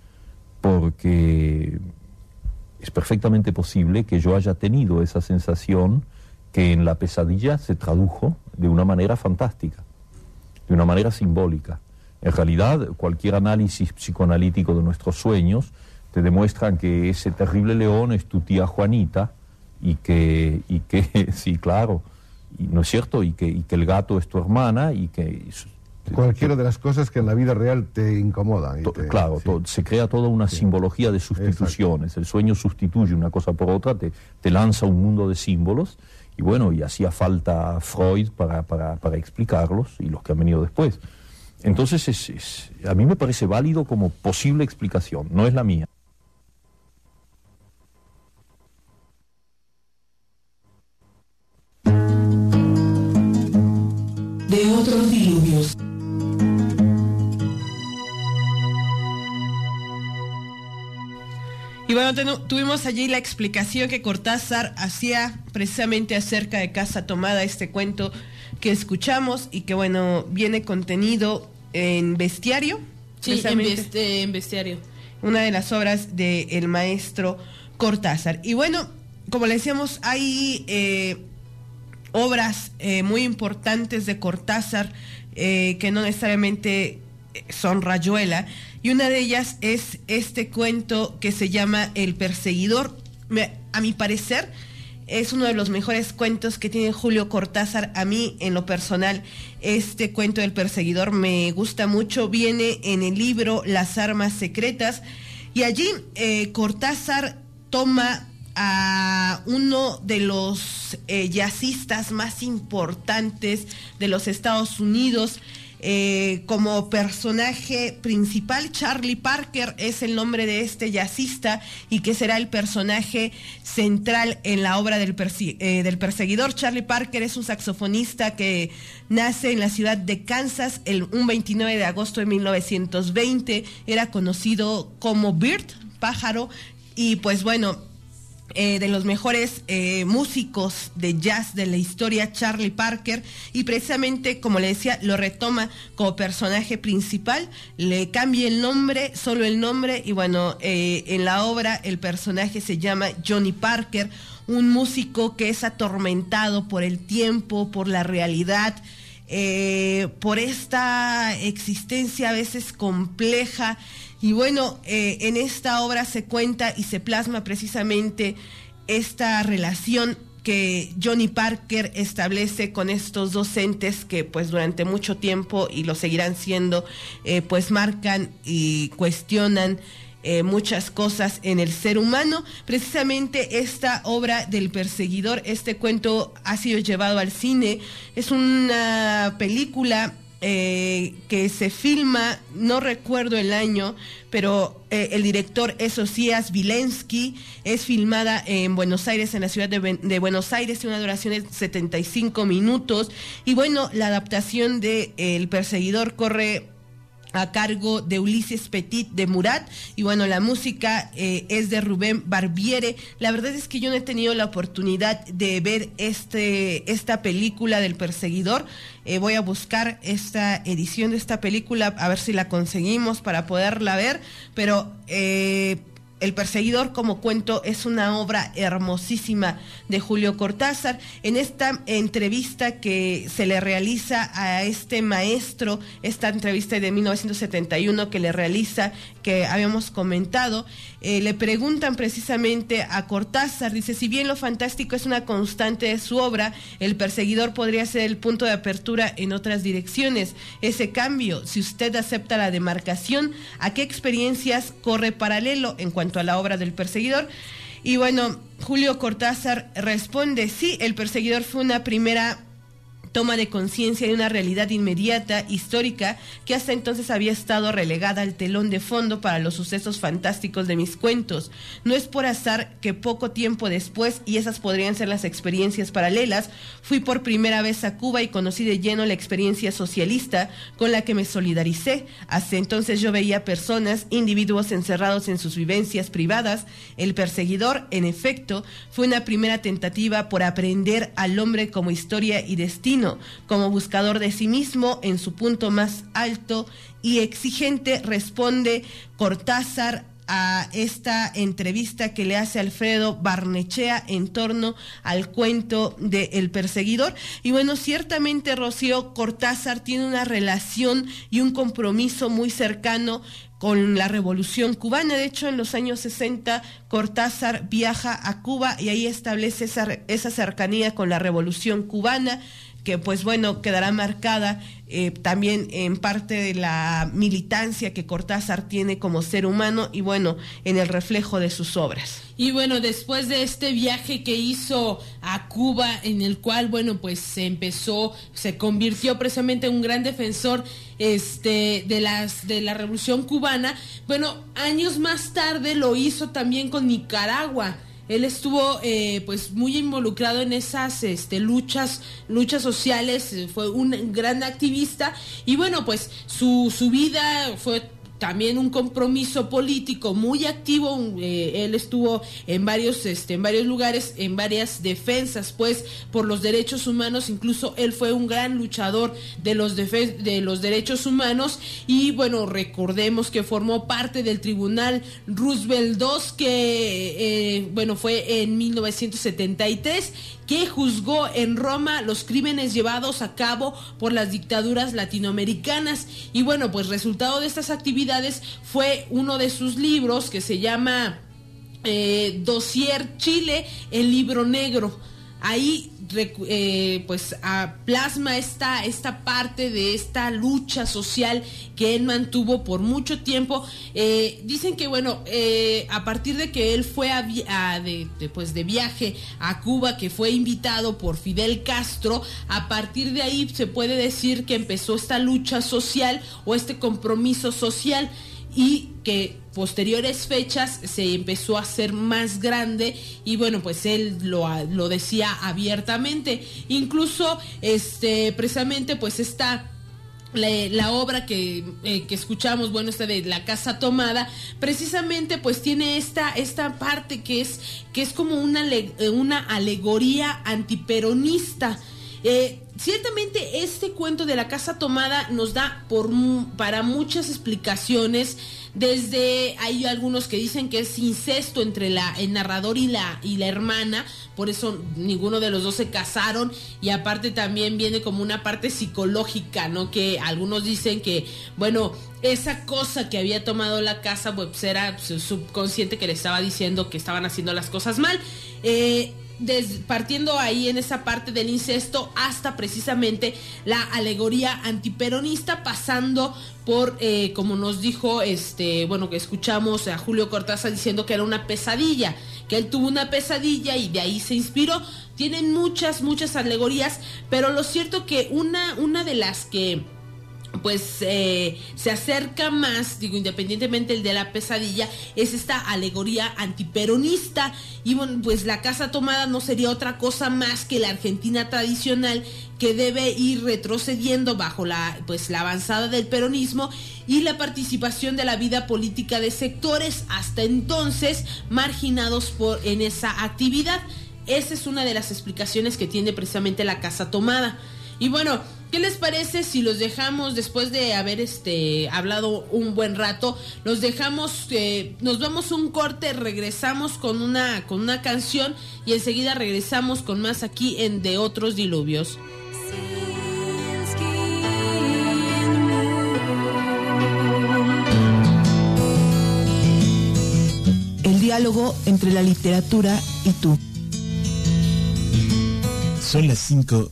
Speaker 9: Porque es perfectamente posible que yo haya tenido esa sensación que en la pesadilla se tradujo de una manera fantástica, de una manera simbólica. En realidad, cualquier análisis psicoanalítico de nuestros sueños te demuestran que ese terrible león es tu tía Juanita y que sí, claro, y, ¿no es cierto? Y que el gato es tu hermana y que...
Speaker 14: Cualquiera de las cosas que en la vida real te incomodan.
Speaker 9: Claro, sí. Se crea toda una simbología de sustituciones. Exacto. El sueño sustituye una cosa por otra, te lanza un mundo de símbolos, y bueno, y hacía falta Freud para explicarlos, y los que han venido después. Entonces, a mí me parece válido como posible explicación, no es la mía.
Speaker 2: De otros diluvios.
Speaker 6: Y bueno, tuvimos allí la explicación que Cortázar hacía precisamente acerca de Casa Tomada, este cuento que escuchamos y que bueno, viene contenido en Bestiario.
Speaker 1: Sí, en Bestiario.
Speaker 6: Una de las obras del maestro Cortázar. Y bueno, como le decíamos, hay obras muy importantes de Cortázar que no necesariamente son Rayuela, y una de ellas es este cuento que se llama El Perseguidor. A mi parecer es uno de los mejores cuentos que tiene Julio Cortázar. A mí, en lo personal, este cuento del Perseguidor me gusta mucho. Viene en el libro Las Armas Secretas, y allí Cortázar toma a uno de los jazzistas más importantes de los Estados Unidos como personaje principal. Charlie Parker es el nombre de este jazzista y que será el personaje central en la obra del Perseguidor. Charlie Parker es un saxofonista que nace en la ciudad de Kansas un 29 de agosto de 1920. Era conocido como Bird, pájaro, y pues bueno, de los mejores músicos de jazz de la historia, Charlie Parker, y precisamente, como le decía, lo retoma como personaje principal, le cambia el nombre, solo el nombre, y bueno, en la obra el personaje se llama Johnny Parker, un músico que es atormentado por el tiempo, por la realidad, por esta existencia a veces compleja. Y bueno, en esta obra se cuenta y se plasma precisamente esta relación que Johnny Parker establece con estos dos entes que pues durante mucho tiempo, y lo seguirán siendo, pues marcan y cuestionan muchas cosas en el ser humano. Precisamente esta obra del perseguidor, este cuento ha sido llevado al cine, es una película que se filma, no recuerdo el año, pero el director es Ozias Vilensky, es filmada en Buenos Aires, en la ciudad de Buenos Aires, tiene una duración de 75 minutos, y bueno, la adaptación de El Perseguidor corre a cargo de Ulises Petit de Murat, y bueno, la música es de Rubén Barbiere. La verdad es que yo no he tenido la oportunidad de ver esta película del Perseguidor. Voy a buscar esta edición de esta película, a ver si la conseguimos para poderla ver, pero El Perseguidor, como cuento, es una obra hermosísima de Julio Cortázar. En esta entrevista que se le realiza a este maestro, esta entrevista de 1971 que le realiza, que habíamos comentado, le preguntan precisamente a Cortázar, dice, si bien lo fantástico es una constante de su obra, El Perseguidor podría ser el punto de apertura en otras direcciones. Ese cambio, si usted acepta la demarcación, ¿a qué experiencias corre paralelo en cuanto a la obra del Perseguidor? Y bueno, Julio Cortázar responde, sí, El Perseguidor fue una primera toma de conciencia de una realidad inmediata, histórica, que hasta entonces había estado relegada al telón de fondo para los sucesos fantásticos de mis cuentos. No es por azar que poco tiempo después, y esas podrían ser las experiencias paralelas, fui por primera vez a Cuba y conocí de lleno la experiencia socialista con la que me solidaricé. Hasta entonces yo veía personas, individuos encerrados en sus vivencias privadas. El Perseguidor, en efecto, fue una primera tentativa por aprender al hombre como historia y destino, como buscador de sí mismo en su punto más alto y exigente, responde Cortázar a esta entrevista que le hace Alfredo Barnechea en torno al cuento de El Perseguidor. Y bueno, ciertamente, Rocío, Cortázar tiene una relación y un compromiso muy cercano con la Revolución Cubana. De hecho, en los años 60, Cortázar viaja a Cuba y ahí establece esa cercanía con la Revolución Cubana, que pues bueno, quedará marcada también en parte de la militancia que Cortázar tiene como ser humano y bueno, en el reflejo de sus obras.
Speaker 1: Y bueno, después de este viaje que hizo a Cuba, en el cual bueno, pues se convirtió precisamente en un gran defensor de la Revolución Cubana. Bueno, años más tarde lo hizo también con Nicaragua. Él estuvo pues muy involucrado en esas luchas sociales, fue un gran activista y bueno, pues su vida fue también un compromiso político muy activo. Él estuvo en varios lugares, en varias defensas pues por los derechos humanos. Incluso él fue un gran luchador de los derechos humanos y bueno, recordemos que formó parte del Tribunal Roosevelt II que fue en 1973, que juzgó en Roma los crímenes llevados a cabo por las dictaduras latinoamericanas. Y bueno, pues resultado de estas actividades fue uno de sus libros que se llama Dossier Chile, el libro negro. Ahí plasma esta parte de esta lucha social que él mantuvo por mucho tiempo. Dicen que bueno, a partir de que él fue de viaje a Cuba, que fue invitado por Fidel Castro, a partir de ahí se puede decir que empezó esta lucha social o este compromiso social, y que posteriores fechas se empezó a hacer más grande y bueno, pues él lo decía abiertamente. Incluso precisamente pues esta la obra que escuchamos, bueno, esta de La Casa Tomada, precisamente pues tiene esta parte que es como una alegoría antiperonista. Ciertamente este cuento de La Casa Tomada nos da para muchas explicaciones. Desde hay algunos que dicen que es incesto entre el narrador y la hermana, por eso ninguno de los dos se casaron, y aparte también viene como una parte psicológica, ¿no? Que algunos dicen que, bueno, esa cosa que había tomado la casa pues era su subconsciente que le estaba diciendo que estaban haciendo las cosas mal. Partiendo ahí en esa parte del incesto hasta precisamente la alegoría antiperonista, pasando por como nos dijo bueno, que escuchamos a Julio Cortázar diciendo que era una pesadilla, que él tuvo una pesadilla y de ahí se inspiró. Tienen muchas alegorías, pero lo cierto que una de las que pues se acerca más, digo, independientemente el de la pesadilla, es esta alegoría antiperonista. Y bueno, pues La Casa Tomada no sería otra cosa más que la Argentina tradicional, que debe ir retrocediendo bajo la avanzada del peronismo y la participación de la vida política de sectores hasta entonces marginados en esa actividad. Esa es una de las explicaciones que tiene precisamente La Casa Tomada. Y bueno, ¿qué les parece si los dejamos, después de haber hablado un buen rato, los dejamos, nos vamos un corte, regresamos con una canción y enseguida regresamos con más aquí en De Otros Diluvios?
Speaker 2: El diálogo entre la literatura y tú.
Speaker 8: Son las 5:30.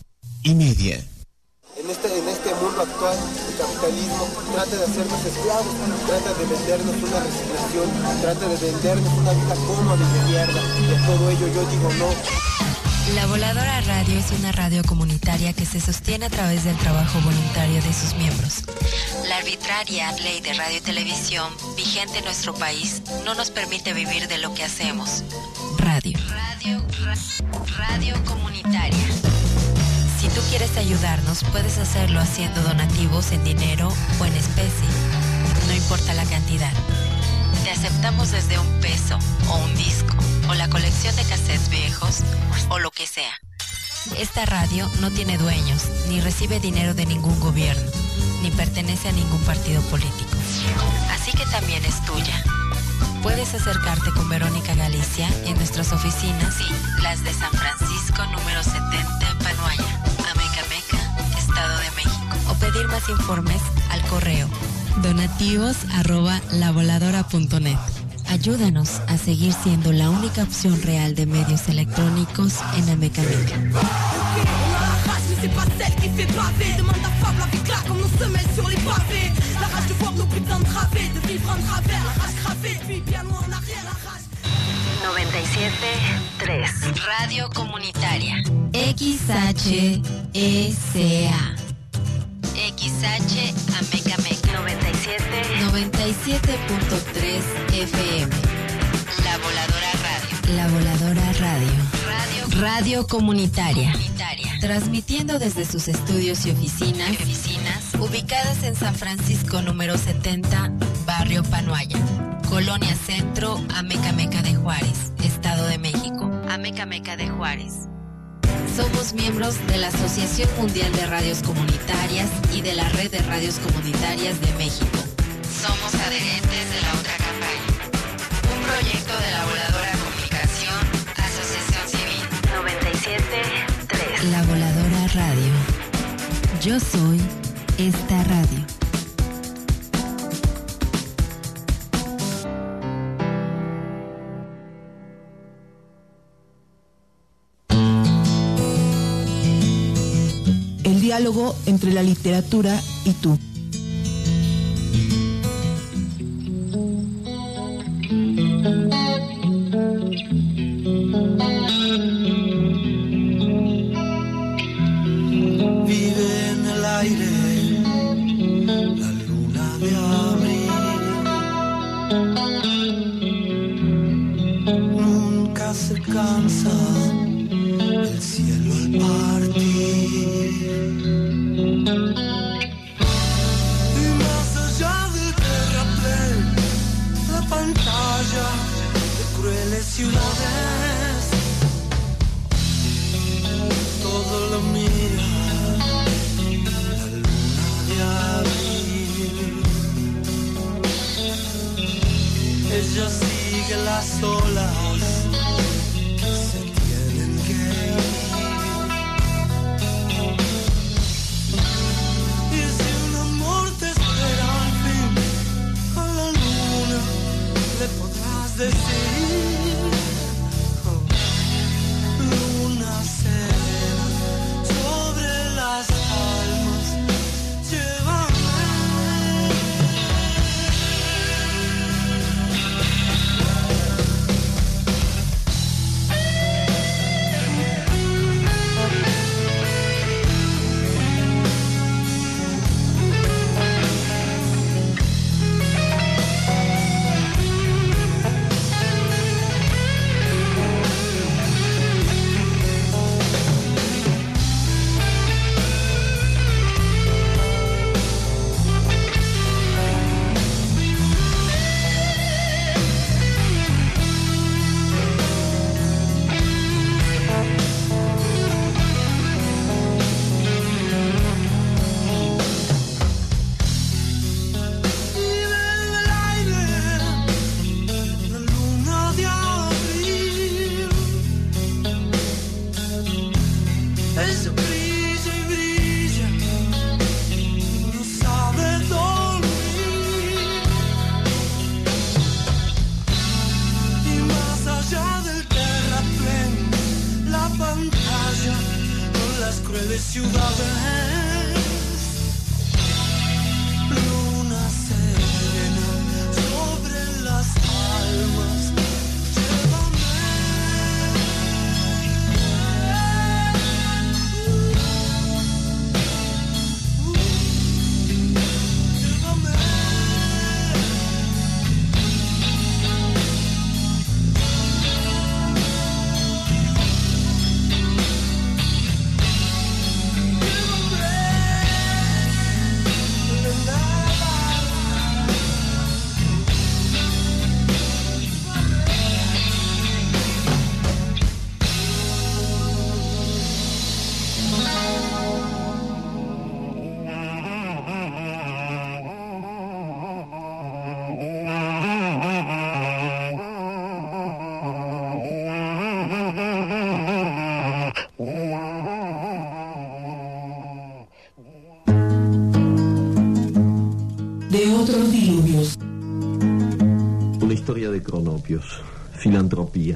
Speaker 15: En este mundo actual, el capitalismo trata de hacernos esclavos, trata de vendernos una resignación, trata de vendernos una vida cómoda y de mierda. Y a todo ello yo digo no.
Speaker 10: La Voladora Radio es una radio comunitaria que se sostiene a través del trabajo voluntario de sus miembros. La arbitraria ley de radio y televisión vigente en nuestro país no nos permite vivir de lo que hacemos. Radio comunitaria. Si tú quieres ayudarnos, puedes hacerlo haciendo donativos en dinero o en especie. No importa la cantidad. Te aceptamos desde $1 o un disco o la colección de cassettes viejos o lo que sea. Esta radio no tiene dueños, ni recibe dinero de ningún gobierno, ni pertenece a ningún partido político. Así que también es tuya. Puedes acercarte con Verónica Galicia en nuestras oficinas, las de San Francisco número 70 en Panuaya, Amecameca, Estado de México. O pedir más informes al correo donativos@lavoladora.net. Ayúdanos a seguir siendo la única opción real de medios electrónicos en Amecameca. Radio Comunitaria. XHECA. XH Amecameca 97.3 FM. La Voladora Radio. La Voladora Radio. Radio Comunitaria. Transmitiendo desde sus estudios y oficinas ubicadas en San Francisco número 70, Barrio Panuaya, Colonia Centro, Amecameca de Juárez, Estado de México. Amecameca de Juárez. Somos miembros de la Asociación Mundial de Radios Comunitarias y de la Red de Radios Comunitarias de México. Somos adherentes de la otra campaña. Un proyecto de la Voladora Comunicación, Asociación Civil 97.3. La Voladora Radio. Yo soy esta radio.
Speaker 2: El diálogo entre la literatura y tú.
Speaker 12: Vive en el aire la luna de abril. Nunca se cansa el cielo al partir. ciudades, todo lo mira la luna de abril. Ella sigue las olas que se tienen que ir. Y si un amor te espera al fin, a la luna le podrás decir, oh, luna serena sobre las almas, llévame. Crueles ciudades, luna serena sobre las almas, llévame. Llévame.
Speaker 2: De otros diluvios.
Speaker 9: Una historia de cronopios, filantropía.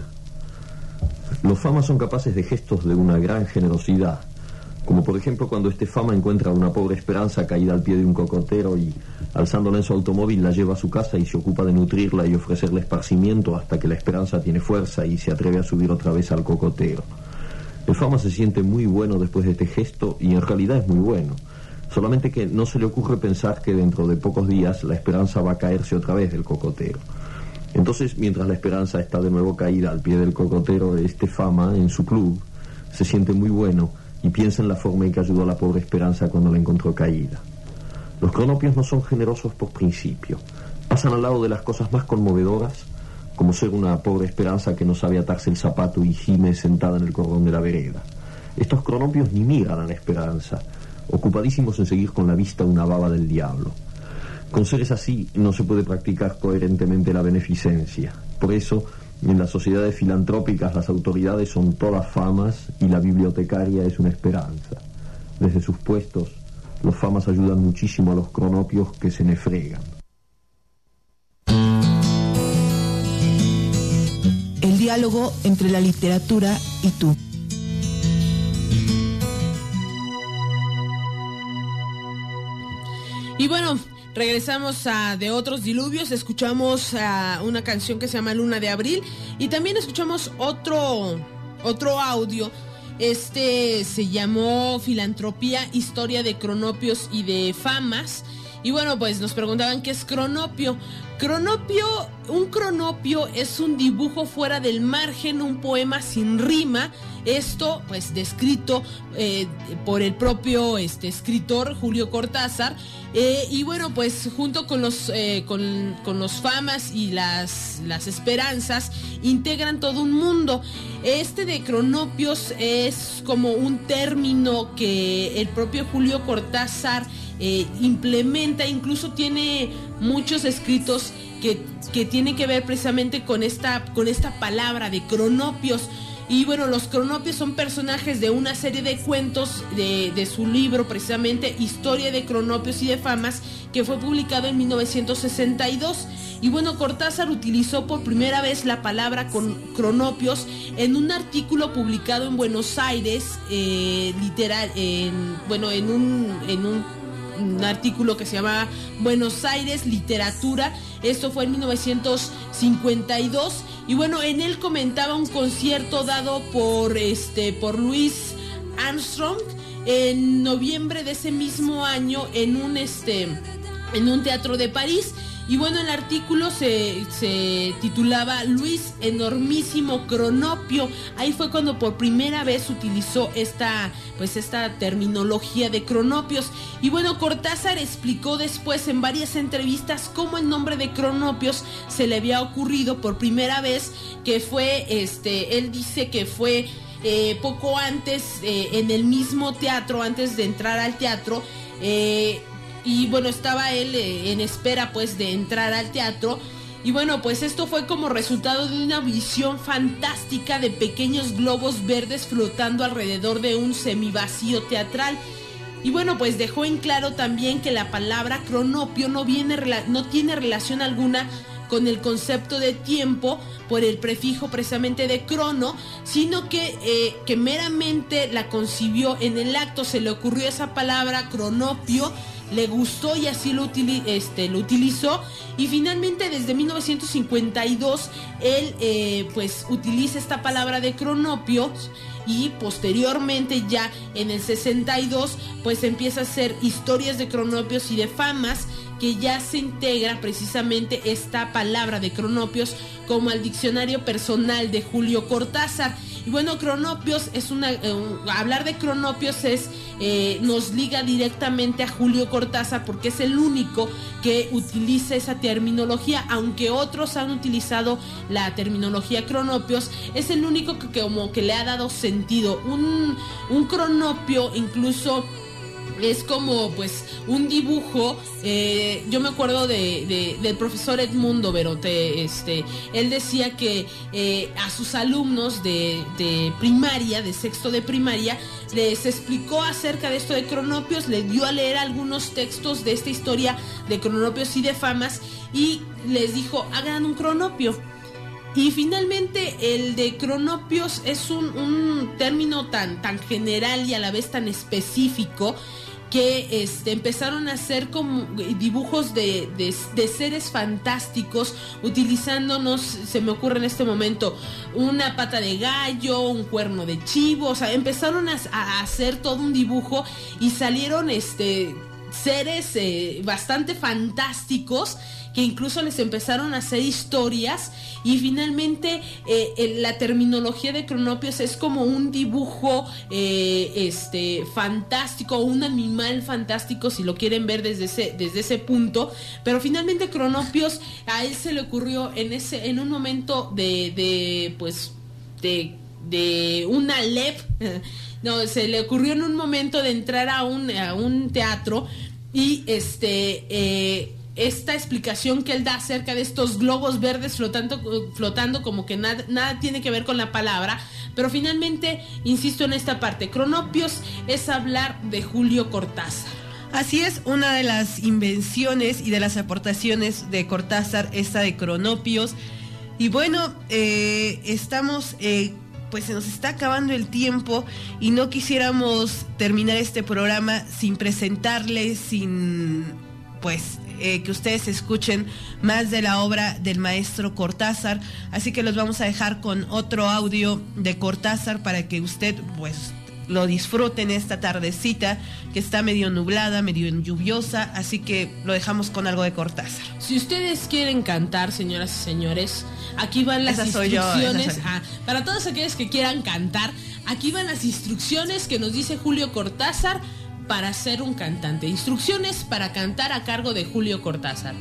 Speaker 9: Los famas son capaces de gestos de una gran generosidad, como por ejemplo cuando este fama encuentra a una pobre Esperanza caída al pie de un cocotero y, alzándola en su automóvil, la lleva a su casa y se ocupa de nutrirla y ofrecerle esparcimiento hasta que la Esperanza tiene fuerza y se atreve a subir otra vez al cocotero. El fama se siente muy bueno después de este gesto y en realidad es muy bueno. Solamente que no se le ocurre pensar que dentro de pocos días la Esperanza va a caerse otra vez del cocotero. Entonces, mientras la Esperanza está de nuevo caída al pie del cocotero, este fama, en su club, se siente muy bueno y piensa en la forma en que ayudó a la pobre Esperanza cuando la encontró caída. Los cronopios no son generosos por principio. Pasan al lado de las cosas más conmovedoras, como ser una pobre Esperanza que no sabe atarse el zapato y gime sentada en el cordón de la vereda. Estos cronopios ni miran a la Esperanza, ocupadísimos en seguir con la vista una baba del diablo. Con seres así no se puede practicar coherentemente la beneficencia. Por eso, en las sociedades filantrópicas las autoridades son todas famas y la bibliotecaria es una Esperanza. Desde sus puestos, los famas ayudan muchísimo a los cronopios que se nefregan.
Speaker 2: El diálogo entre la literatura y tú.
Speaker 1: Y bueno, regresamos a De Otros Diluvios, escuchamos una canción que se llama Luna de Abril y también escuchamos otro audio. Este se llamó Filantropía, Historia de Cronopios y de Famas. Y bueno, pues nos preguntaban qué es cronopio. Cronopio un cronopio es un dibujo fuera del margen, un poema sin rima. Esto, pues, descrito por el propio escritor Julio Cortázar. Y bueno, pues junto con los famas y las esperanzas, integran todo un mundo. De cronopios es como un término que el propio Julio Cortázar implementa, incluso tiene muchos escritos que tienen que ver precisamente con esta palabra de cronopios. Y bueno, los cronopios son personajes de una serie de cuentos de su libro, precisamente Historia de Cronopios y de Famas, que fue publicado en 1962. Y bueno, Cortázar utilizó por primera vez la palabra cronopios en un artículo publicado en Buenos Aires, en un artículo que se llama Buenos Aires Literatura. Esto fue en 1952. Y bueno, en él comentaba un concierto dado por Louis Armstrong en noviembre de ese mismo año en un teatro de París. Y bueno, el artículo se titulaba Luis Enormísimo Cronopio. Ahí fue cuando por primera vez utilizó esta terminología de cronopios. Y bueno, Cortázar explicó después en varias entrevistas cómo el nombre de cronopios se le había ocurrido por primera vez, que fue, él dice que fue poco antes, en el mismo teatro, antes de entrar al teatro, y bueno, estaba él en espera pues de entrar al teatro. Y bueno, pues esto fue como resultado de una visión fantástica de pequeños globos verdes flotando alrededor de un semivacío teatral. Y bueno, pues dejó en claro también que la palabra cronopio no tiene relación alguna con el concepto de tiempo por el prefijo precisamente de crono, sino que meramente la concibió en el acto. Se le ocurrió esa palabra cronopio, le gustó y así lo utilizó. Y finalmente desde 1952 él pues utiliza esta palabra de cronopios, y posteriormente ya en el 62 pues empieza a hacer Historias de Cronopios y de Famas, que ya se integra precisamente esta palabra de cronopios como al diccionario personal de Julio Cortázar. Y bueno, cronopios es hablar de cronopios nos liga directamente a Julio Cortázar, porque es el único que utiliza esa terminología. Aunque otros han utilizado la terminología cronopios, es el único que como que le ha dado sentido. Un cronopio incluso es como pues un dibujo. Yo me acuerdo del profesor Edmundo Berote. Él decía que a sus alumnos de primaria, de sexto de primaria, les explicó acerca de esto de cronopios, les dio a leer algunos textos de esta historia de cronopios y de famas, y les dijo: hagan un cronopio. Y finalmente el de cronopios es un término tan general y a la vez tan específico, que empezaron a hacer como dibujos de seres fantásticos, utilizándonos, se me ocurre en este momento, una pata de gallo, un cuerno de chivo. O sea, empezaron a hacer todo un dibujo y salieron seres bastante fantásticos, que incluso les empezaron a hacer historias. Y finalmente la terminología de cronopios es como un dibujo fantástico, un animal fantástico, si lo quieren ver desde ese punto. Pero finalmente cronopios a él se le ocurrió en un momento de una LEP. No, se le ocurrió en un momento de entrar a un teatro, y esta explicación que él da acerca de estos globos verdes flotando como que nada tiene que ver con la palabra. Pero finalmente, insisto en esta parte, cronopios es hablar de Julio Cortázar.
Speaker 6: Así es, una de las invenciones y de las aportaciones de Cortázar, esta de cronopios. Y bueno, estamos... pues se nos está acabando el tiempo y no quisiéramos terminar este programa sin presentarles, que ustedes escuchen más de la obra del maestro Cortázar. Así que los vamos a dejar con otro audio de Cortázar para que usted pues lo disfruten esta tardecita que está medio nublada, medio lluviosa, así que lo dejamos con algo de Cortázar.
Speaker 1: Si ustedes quieren cantar, señoras y señores, aquí van las instrucciones. Para todos aquellos que quieran cantar, aquí van las instrucciones que nos dice Julio Cortázar para ser un cantante. Instrucciones para cantar a cargo de Julio Cortázar.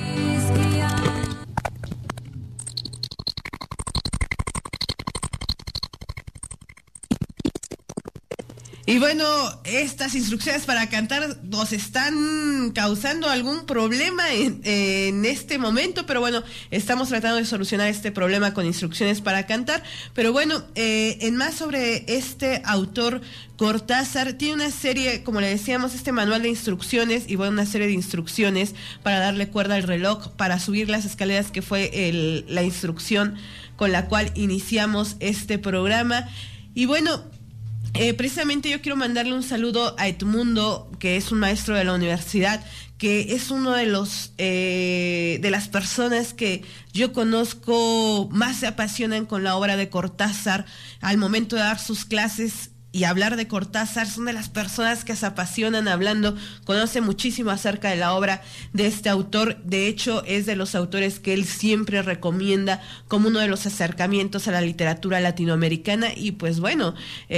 Speaker 6: Y bueno, estas instrucciones para cantar nos están causando algún problema en este momento, pero bueno, estamos tratando de solucionar este problema con instrucciones para cantar. Pero bueno, en más sobre este autor Cortázar, tiene una serie, como le decíamos, este manual de instrucciones, y bueno, una serie de instrucciones para darle cuerda al reloj, para subir las escaleras, que fue la instrucción con la cual iniciamos este programa. Y bueno, precisamente yo quiero mandarle un saludo a Edmundo, que es un maestro de la universidad, que es uno de las personas que yo conozco más se apasionan con la obra de Cortázar. Al momento de dar sus clases y hablar de Cortázar, son de las personas que se apasionan hablando, conoce muchísimo acerca de la obra de este autor. De hecho, es de los autores que él siempre recomienda como uno de los acercamientos a la literatura latinoamericana. Y pues bueno,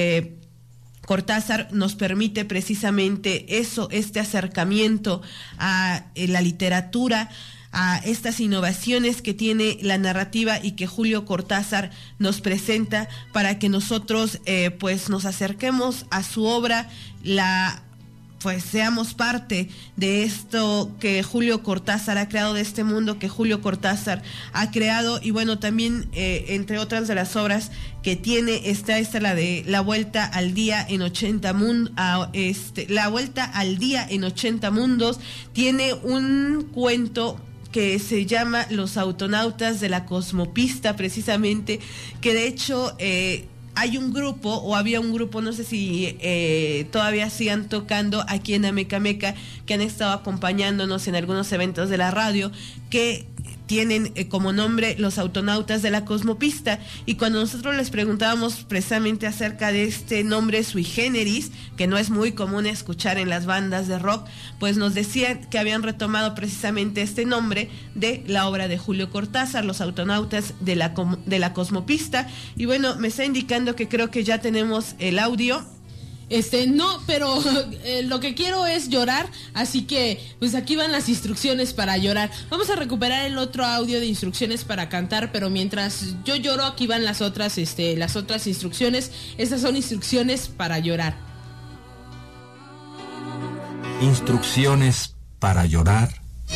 Speaker 6: Cortázar nos permite precisamente eso, este acercamiento a la literatura, a estas innovaciones que tiene la narrativa y que Julio Cortázar nos presenta para que nosotros pues nos acerquemos a su obra, pues seamos parte de esto que Julio Cortázar ha creado, de este mundo que Julio Cortázar ha creado. Y bueno, también entre otras de las obras que tiene está la de La Vuelta al Día en 80 Mundos. La Vuelta al Día en 80 Mundos. Tiene un cuento que se llama Los Autonautas de la Cosmopista, precisamente, que de hecho hay un grupo, o había un grupo, no sé si todavía sigan tocando aquí en Amecameca, que han estado acompañándonos en algunos eventos de la radio, que tienen como nombre Los Autonautas de la Cosmopista. Y cuando nosotros les preguntábamos precisamente acerca de este nombre sui generis, que no es muy común escuchar en las bandas de rock, pues nos decían que habían retomado precisamente este nombre de la obra de Julio Cortázar, Los Autonautas de la Cosmopista. Y bueno, me está indicando que creo que ya tenemos el audio.
Speaker 1: No, pero lo que quiero es llorar, así que pues aquí van las instrucciones para llorar. Vamos a recuperar el otro audio de instrucciones para cantar, pero mientras yo lloro, aquí van las otras instrucciones. Estas son instrucciones para llorar.
Speaker 4: Instrucciones para llorar.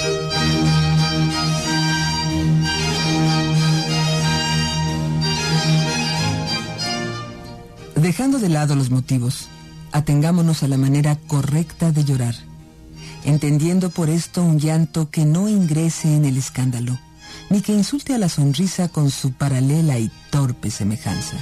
Speaker 16: Dejando de lado los motivos, atengámonos a la manera correcta de llorar, entendiendo por esto un llanto que no ingrese en el escándalo, ni que insulte a la sonrisa con su paralela y torpe semejanza.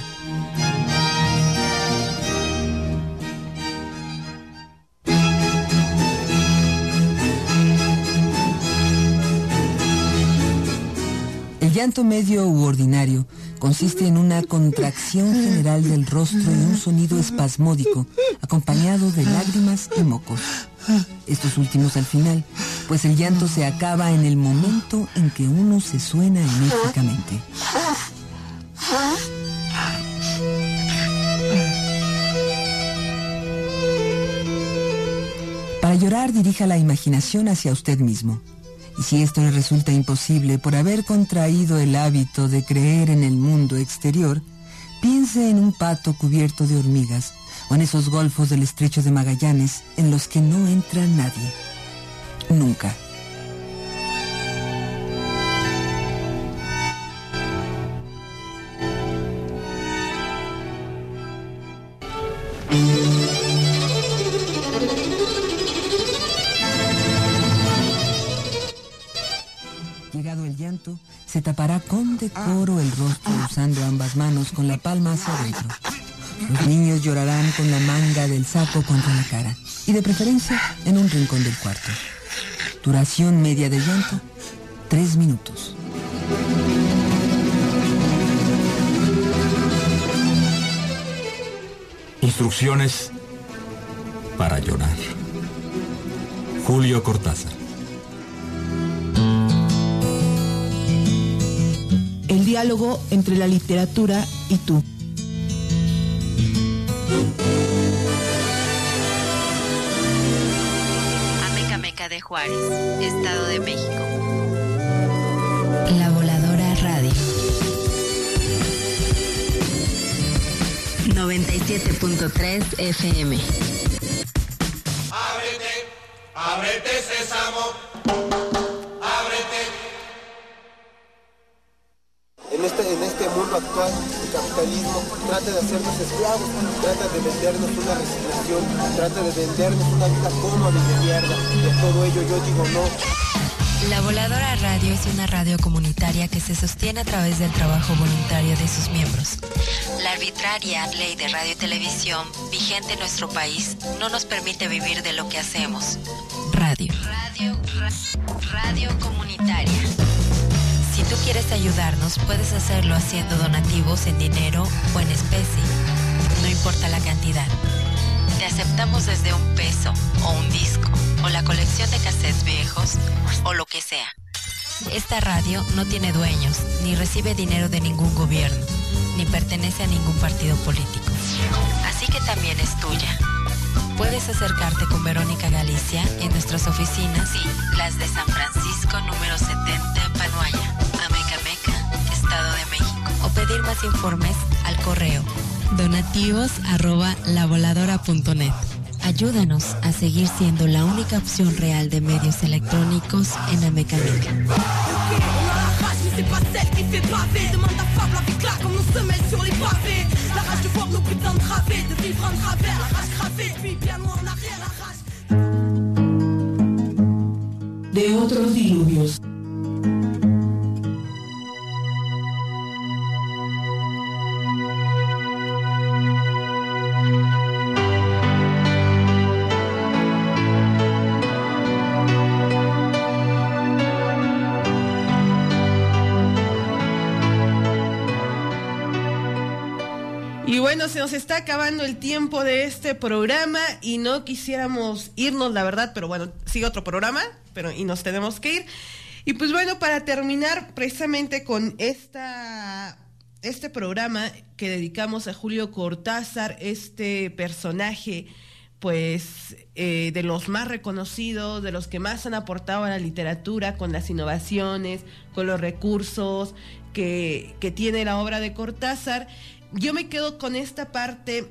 Speaker 16: El llanto medio u ordinario consiste en una contracción general del rostro y un sonido espasmódico, acompañado de lágrimas y mocos. Estos últimos al final, pues el llanto se acaba en el momento en que uno se suena enérgicamente. Para llorar, dirija la imaginación hacia usted mismo. Y si esto le resulta imposible por haber contraído el hábito de creer en el mundo exterior, piense en un pato cubierto de hormigas o en esos golfos del estrecho de Magallanes en los que no entra nadie. Nunca. Llegado el llanto, se tapará con decoro el rostro usando ambas manos con la palma hacia adentro. Los niños llorarán con la manga del saco contra la cara y de preferencia en un rincón del cuarto. Duración media del llanto, 3 minutos.
Speaker 9: Instrucciones para llorar. Julio Cortázar.
Speaker 2: El diálogo entre la literatura y tú.
Speaker 10: Amecameca de Juárez, Estado de México. La Voladora Radio. 97.3 FM.
Speaker 12: Ábrete, ábrete sésamo, ábrete.
Speaker 15: En este mundo actual, el capitalismo trata de hacernos esclavos, trata de vendernos una resignación, trata de vendernos una vida cómoda y de mierda. Y a todo ello yo digo no.
Speaker 10: La Voladora Radio es una radio comunitaria que se sostiene a través del trabajo voluntario de sus miembros. La arbitraria ley de radio y televisión vigente en nuestro país no nos permite vivir de lo que hacemos. Radio comunitaria. Si tú quieres ayudarnos, puedes hacerlo haciendo donativos en dinero o en especie. No importa la cantidad. Te aceptamos desde $1 o un disco o la colección de cassettes viejos o lo que sea. Esta radio no tiene dueños, ni recibe dinero de ningún gobierno, ni pertenece a ningún partido político. Así que también es tuya. Puedes acercarte con Verónica Galicia en nuestras oficinas y las de San Francisco número 70 en Panuaya, Amecameca, Estado de México. O pedir más informes al correo donativos@lavoladora.net. Ayúdanos a seguir siendo la única opción real de medios electrónicos en Amecameca.
Speaker 2: De otros diluvios.
Speaker 6: Y bueno, se nos está acabando el tiempo de este programa y no quisiéramos irnos, la verdad, pero bueno, sigue otro programa, y nos tenemos que ir. Y pues bueno, para terminar precisamente con este programa que dedicamos a Julio Cortázar, este personaje pues de los más reconocidos, de los que más han aportado a la literatura, con las innovaciones, con los recursos que tiene la obra de Cortázar. Yo me quedo con esta parte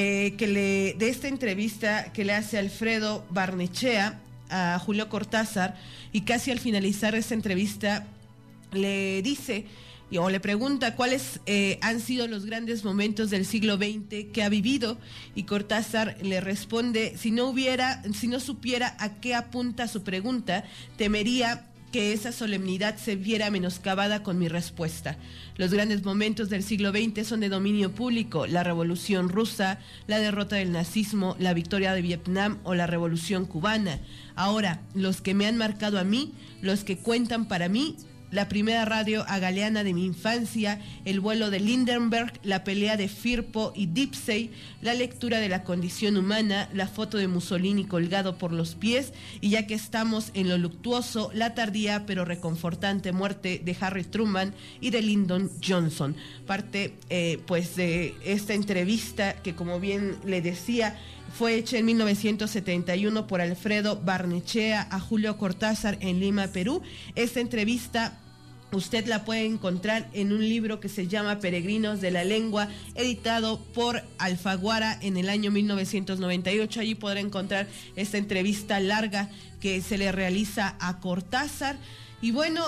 Speaker 6: de esta entrevista que le hace Alfredo Barnechea a Julio Cortázar, y casi al finalizar esta entrevista le dice o le pregunta cuáles han sido los grandes momentos del siglo XX que ha vivido, y Cortázar le responde: si no supiera a qué apunta su pregunta, temería que esa solemnidad se viera menoscabada con mi respuesta. Los grandes momentos del siglo XX son de dominio público: la Revolución Rusa, la derrota del nazismo, la victoria de Vietnam o la Revolución Cubana. Ahora, los que me han marcado a mí, los que cuentan para mí: la primera radio agaleana de mi infancia, el vuelo de Lindenberg, la pelea de Firpo y Dipsey, la lectura de la condición humana, la foto de Mussolini colgado por los pies, y ya que estamos en lo luctuoso, la tardía pero reconfortante muerte de Harry Truman y de Lyndon Johnson. Parte pues de esta entrevista que, como bien le decía, fue hecha en 1971 por Alfredo Barnechea a Julio Cortázar en Lima, Perú. Esta entrevista usted la puede encontrar en un libro que se llama Peregrinos de la Lengua, editado por Alfaguara en el año 1998. Allí podrá encontrar esta entrevista larga que se le realiza a Cortázar. Y bueno,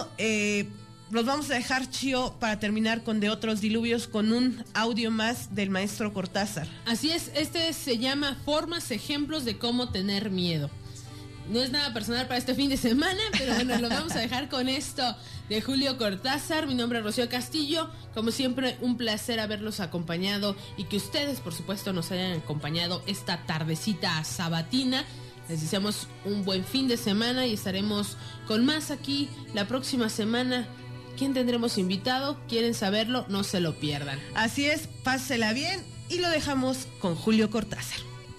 Speaker 6: los vamos a dejar, Chio, para terminar con De Otros Diluvios, con un audio más del maestro Cortázar.
Speaker 1: Así es, este se llama Formas, Ejemplos de Cómo Tener Miedo. No es nada personal para este fin de semana, pero bueno, lo vamos a dejar con esto de Julio Cortázar. Mi nombre es Rocío Castillo. Como siempre, un placer haberlos acompañado y que ustedes, por supuesto, nos hayan acompañado esta tardecita sabatina. Les deseamos un buen fin de semana y estaremos con más aquí la próxima semana. ¿Quién tendremos invitado? ¿Quieren saberlo? No se lo pierdan.
Speaker 6: Así es, pásela bien y lo dejamos con Julio Cortázar.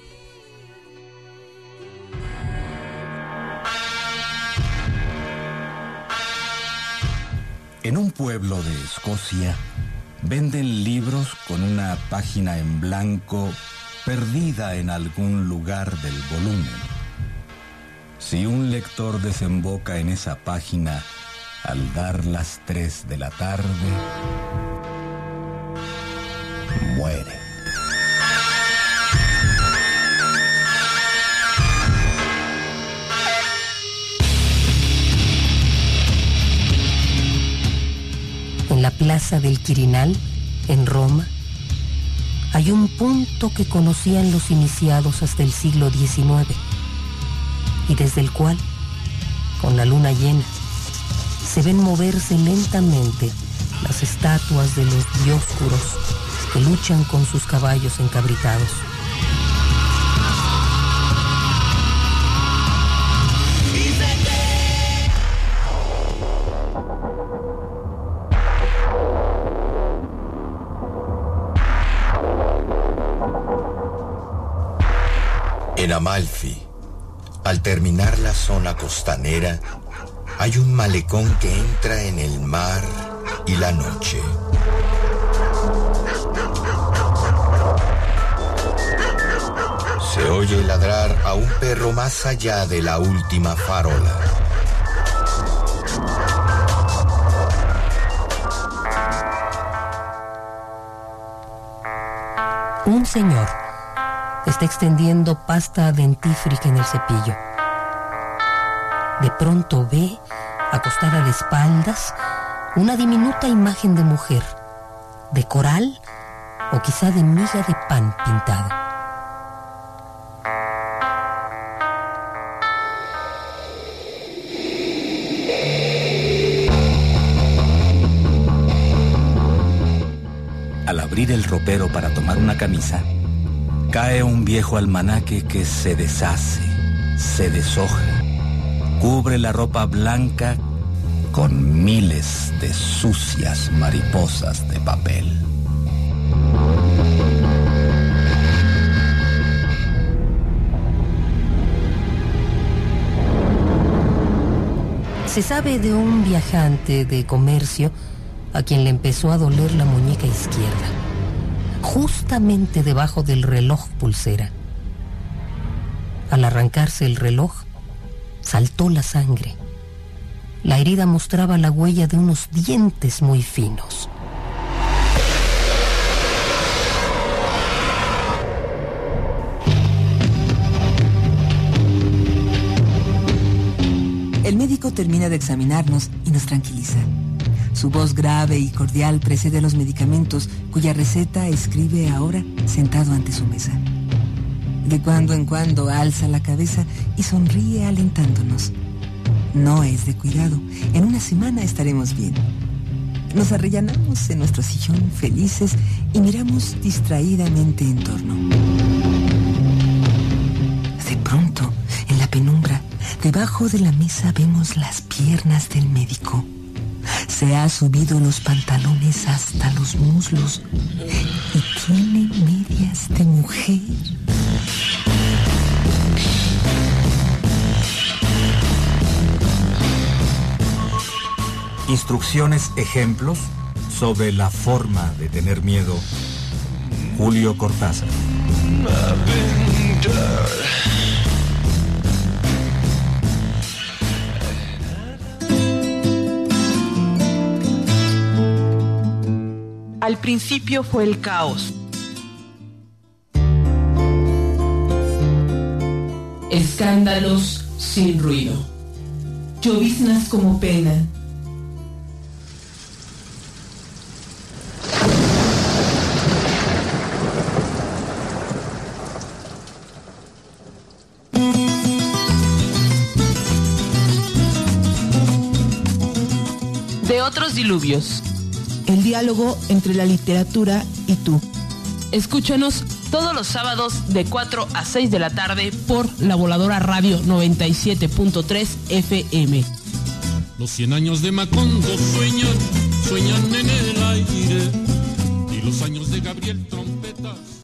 Speaker 17: En un pueblo de Escocia venden libros con una página en blanco perdida en algún lugar del volumen. Si un lector desemboca en esa página al dar las 3 de la tarde, muere.
Speaker 18: En la plaza del Quirinal, en Roma, hay un punto que conocían los iniciados hasta el siglo XIX y desde el cual, con la luna llena, se ven moverse lentamente las estatuas de los dioscuros que luchan con sus caballos encabritados.
Speaker 19: En Amalfi, al terminar la zona costanera, hay un malecón que entra en el mar y la noche. Se oye ladrar a un perro más allá de la última farola.
Speaker 18: Un señor está extendiendo pasta dentífrica en el cepillo. De pronto ve, acostada de espaldas, una diminuta imagen de mujer, de coral o quizá de miga de pan pintado.
Speaker 17: Al abrir el ropero para tomar una camisa, cae un viejo almanaque que se deshace, se deshoja, cubre la ropa blanca con miles de sucias mariposas de papel.
Speaker 18: Se sabe de un viajante de comercio a quien le empezó a doler la muñeca izquierda, justamente debajo del reloj pulsera. Al arrancarse el reloj, saltó la sangre. La herida mostraba la huella de unos dientes muy finos.
Speaker 16: El médico termina de examinarnos y nos tranquiliza. Su voz grave y cordial precede a los medicamentos, cuya receta escribe ahora sentado ante su mesa. De cuando en cuando alza la cabeza y sonríe alentándonos. No es de cuidado, en una semana estaremos bien. Nos arrellanamos en nuestro sillón felices y miramos distraídamente en torno. De pronto, en la penumbra, debajo de la mesa vemos las piernas del médico. Se ha subido los pantalones hasta los muslos y tiene medias de mujer.
Speaker 17: Instrucciones, ejemplos sobre la forma de tener miedo. Julio Cortázar.
Speaker 2: Al principio fue el caos.
Speaker 1: Escándalos sin ruido. Lloviznas como pena. De otros diluvios.
Speaker 2: El diálogo entre la literatura y tú.
Speaker 1: Escúchanos todos los sábados de 4 a 6 de la tarde por La Voladora Radio 97.3 FM.
Speaker 3: Los 100 años de Macondo sueñan en el aire, y los años de Gabriel Trompetas.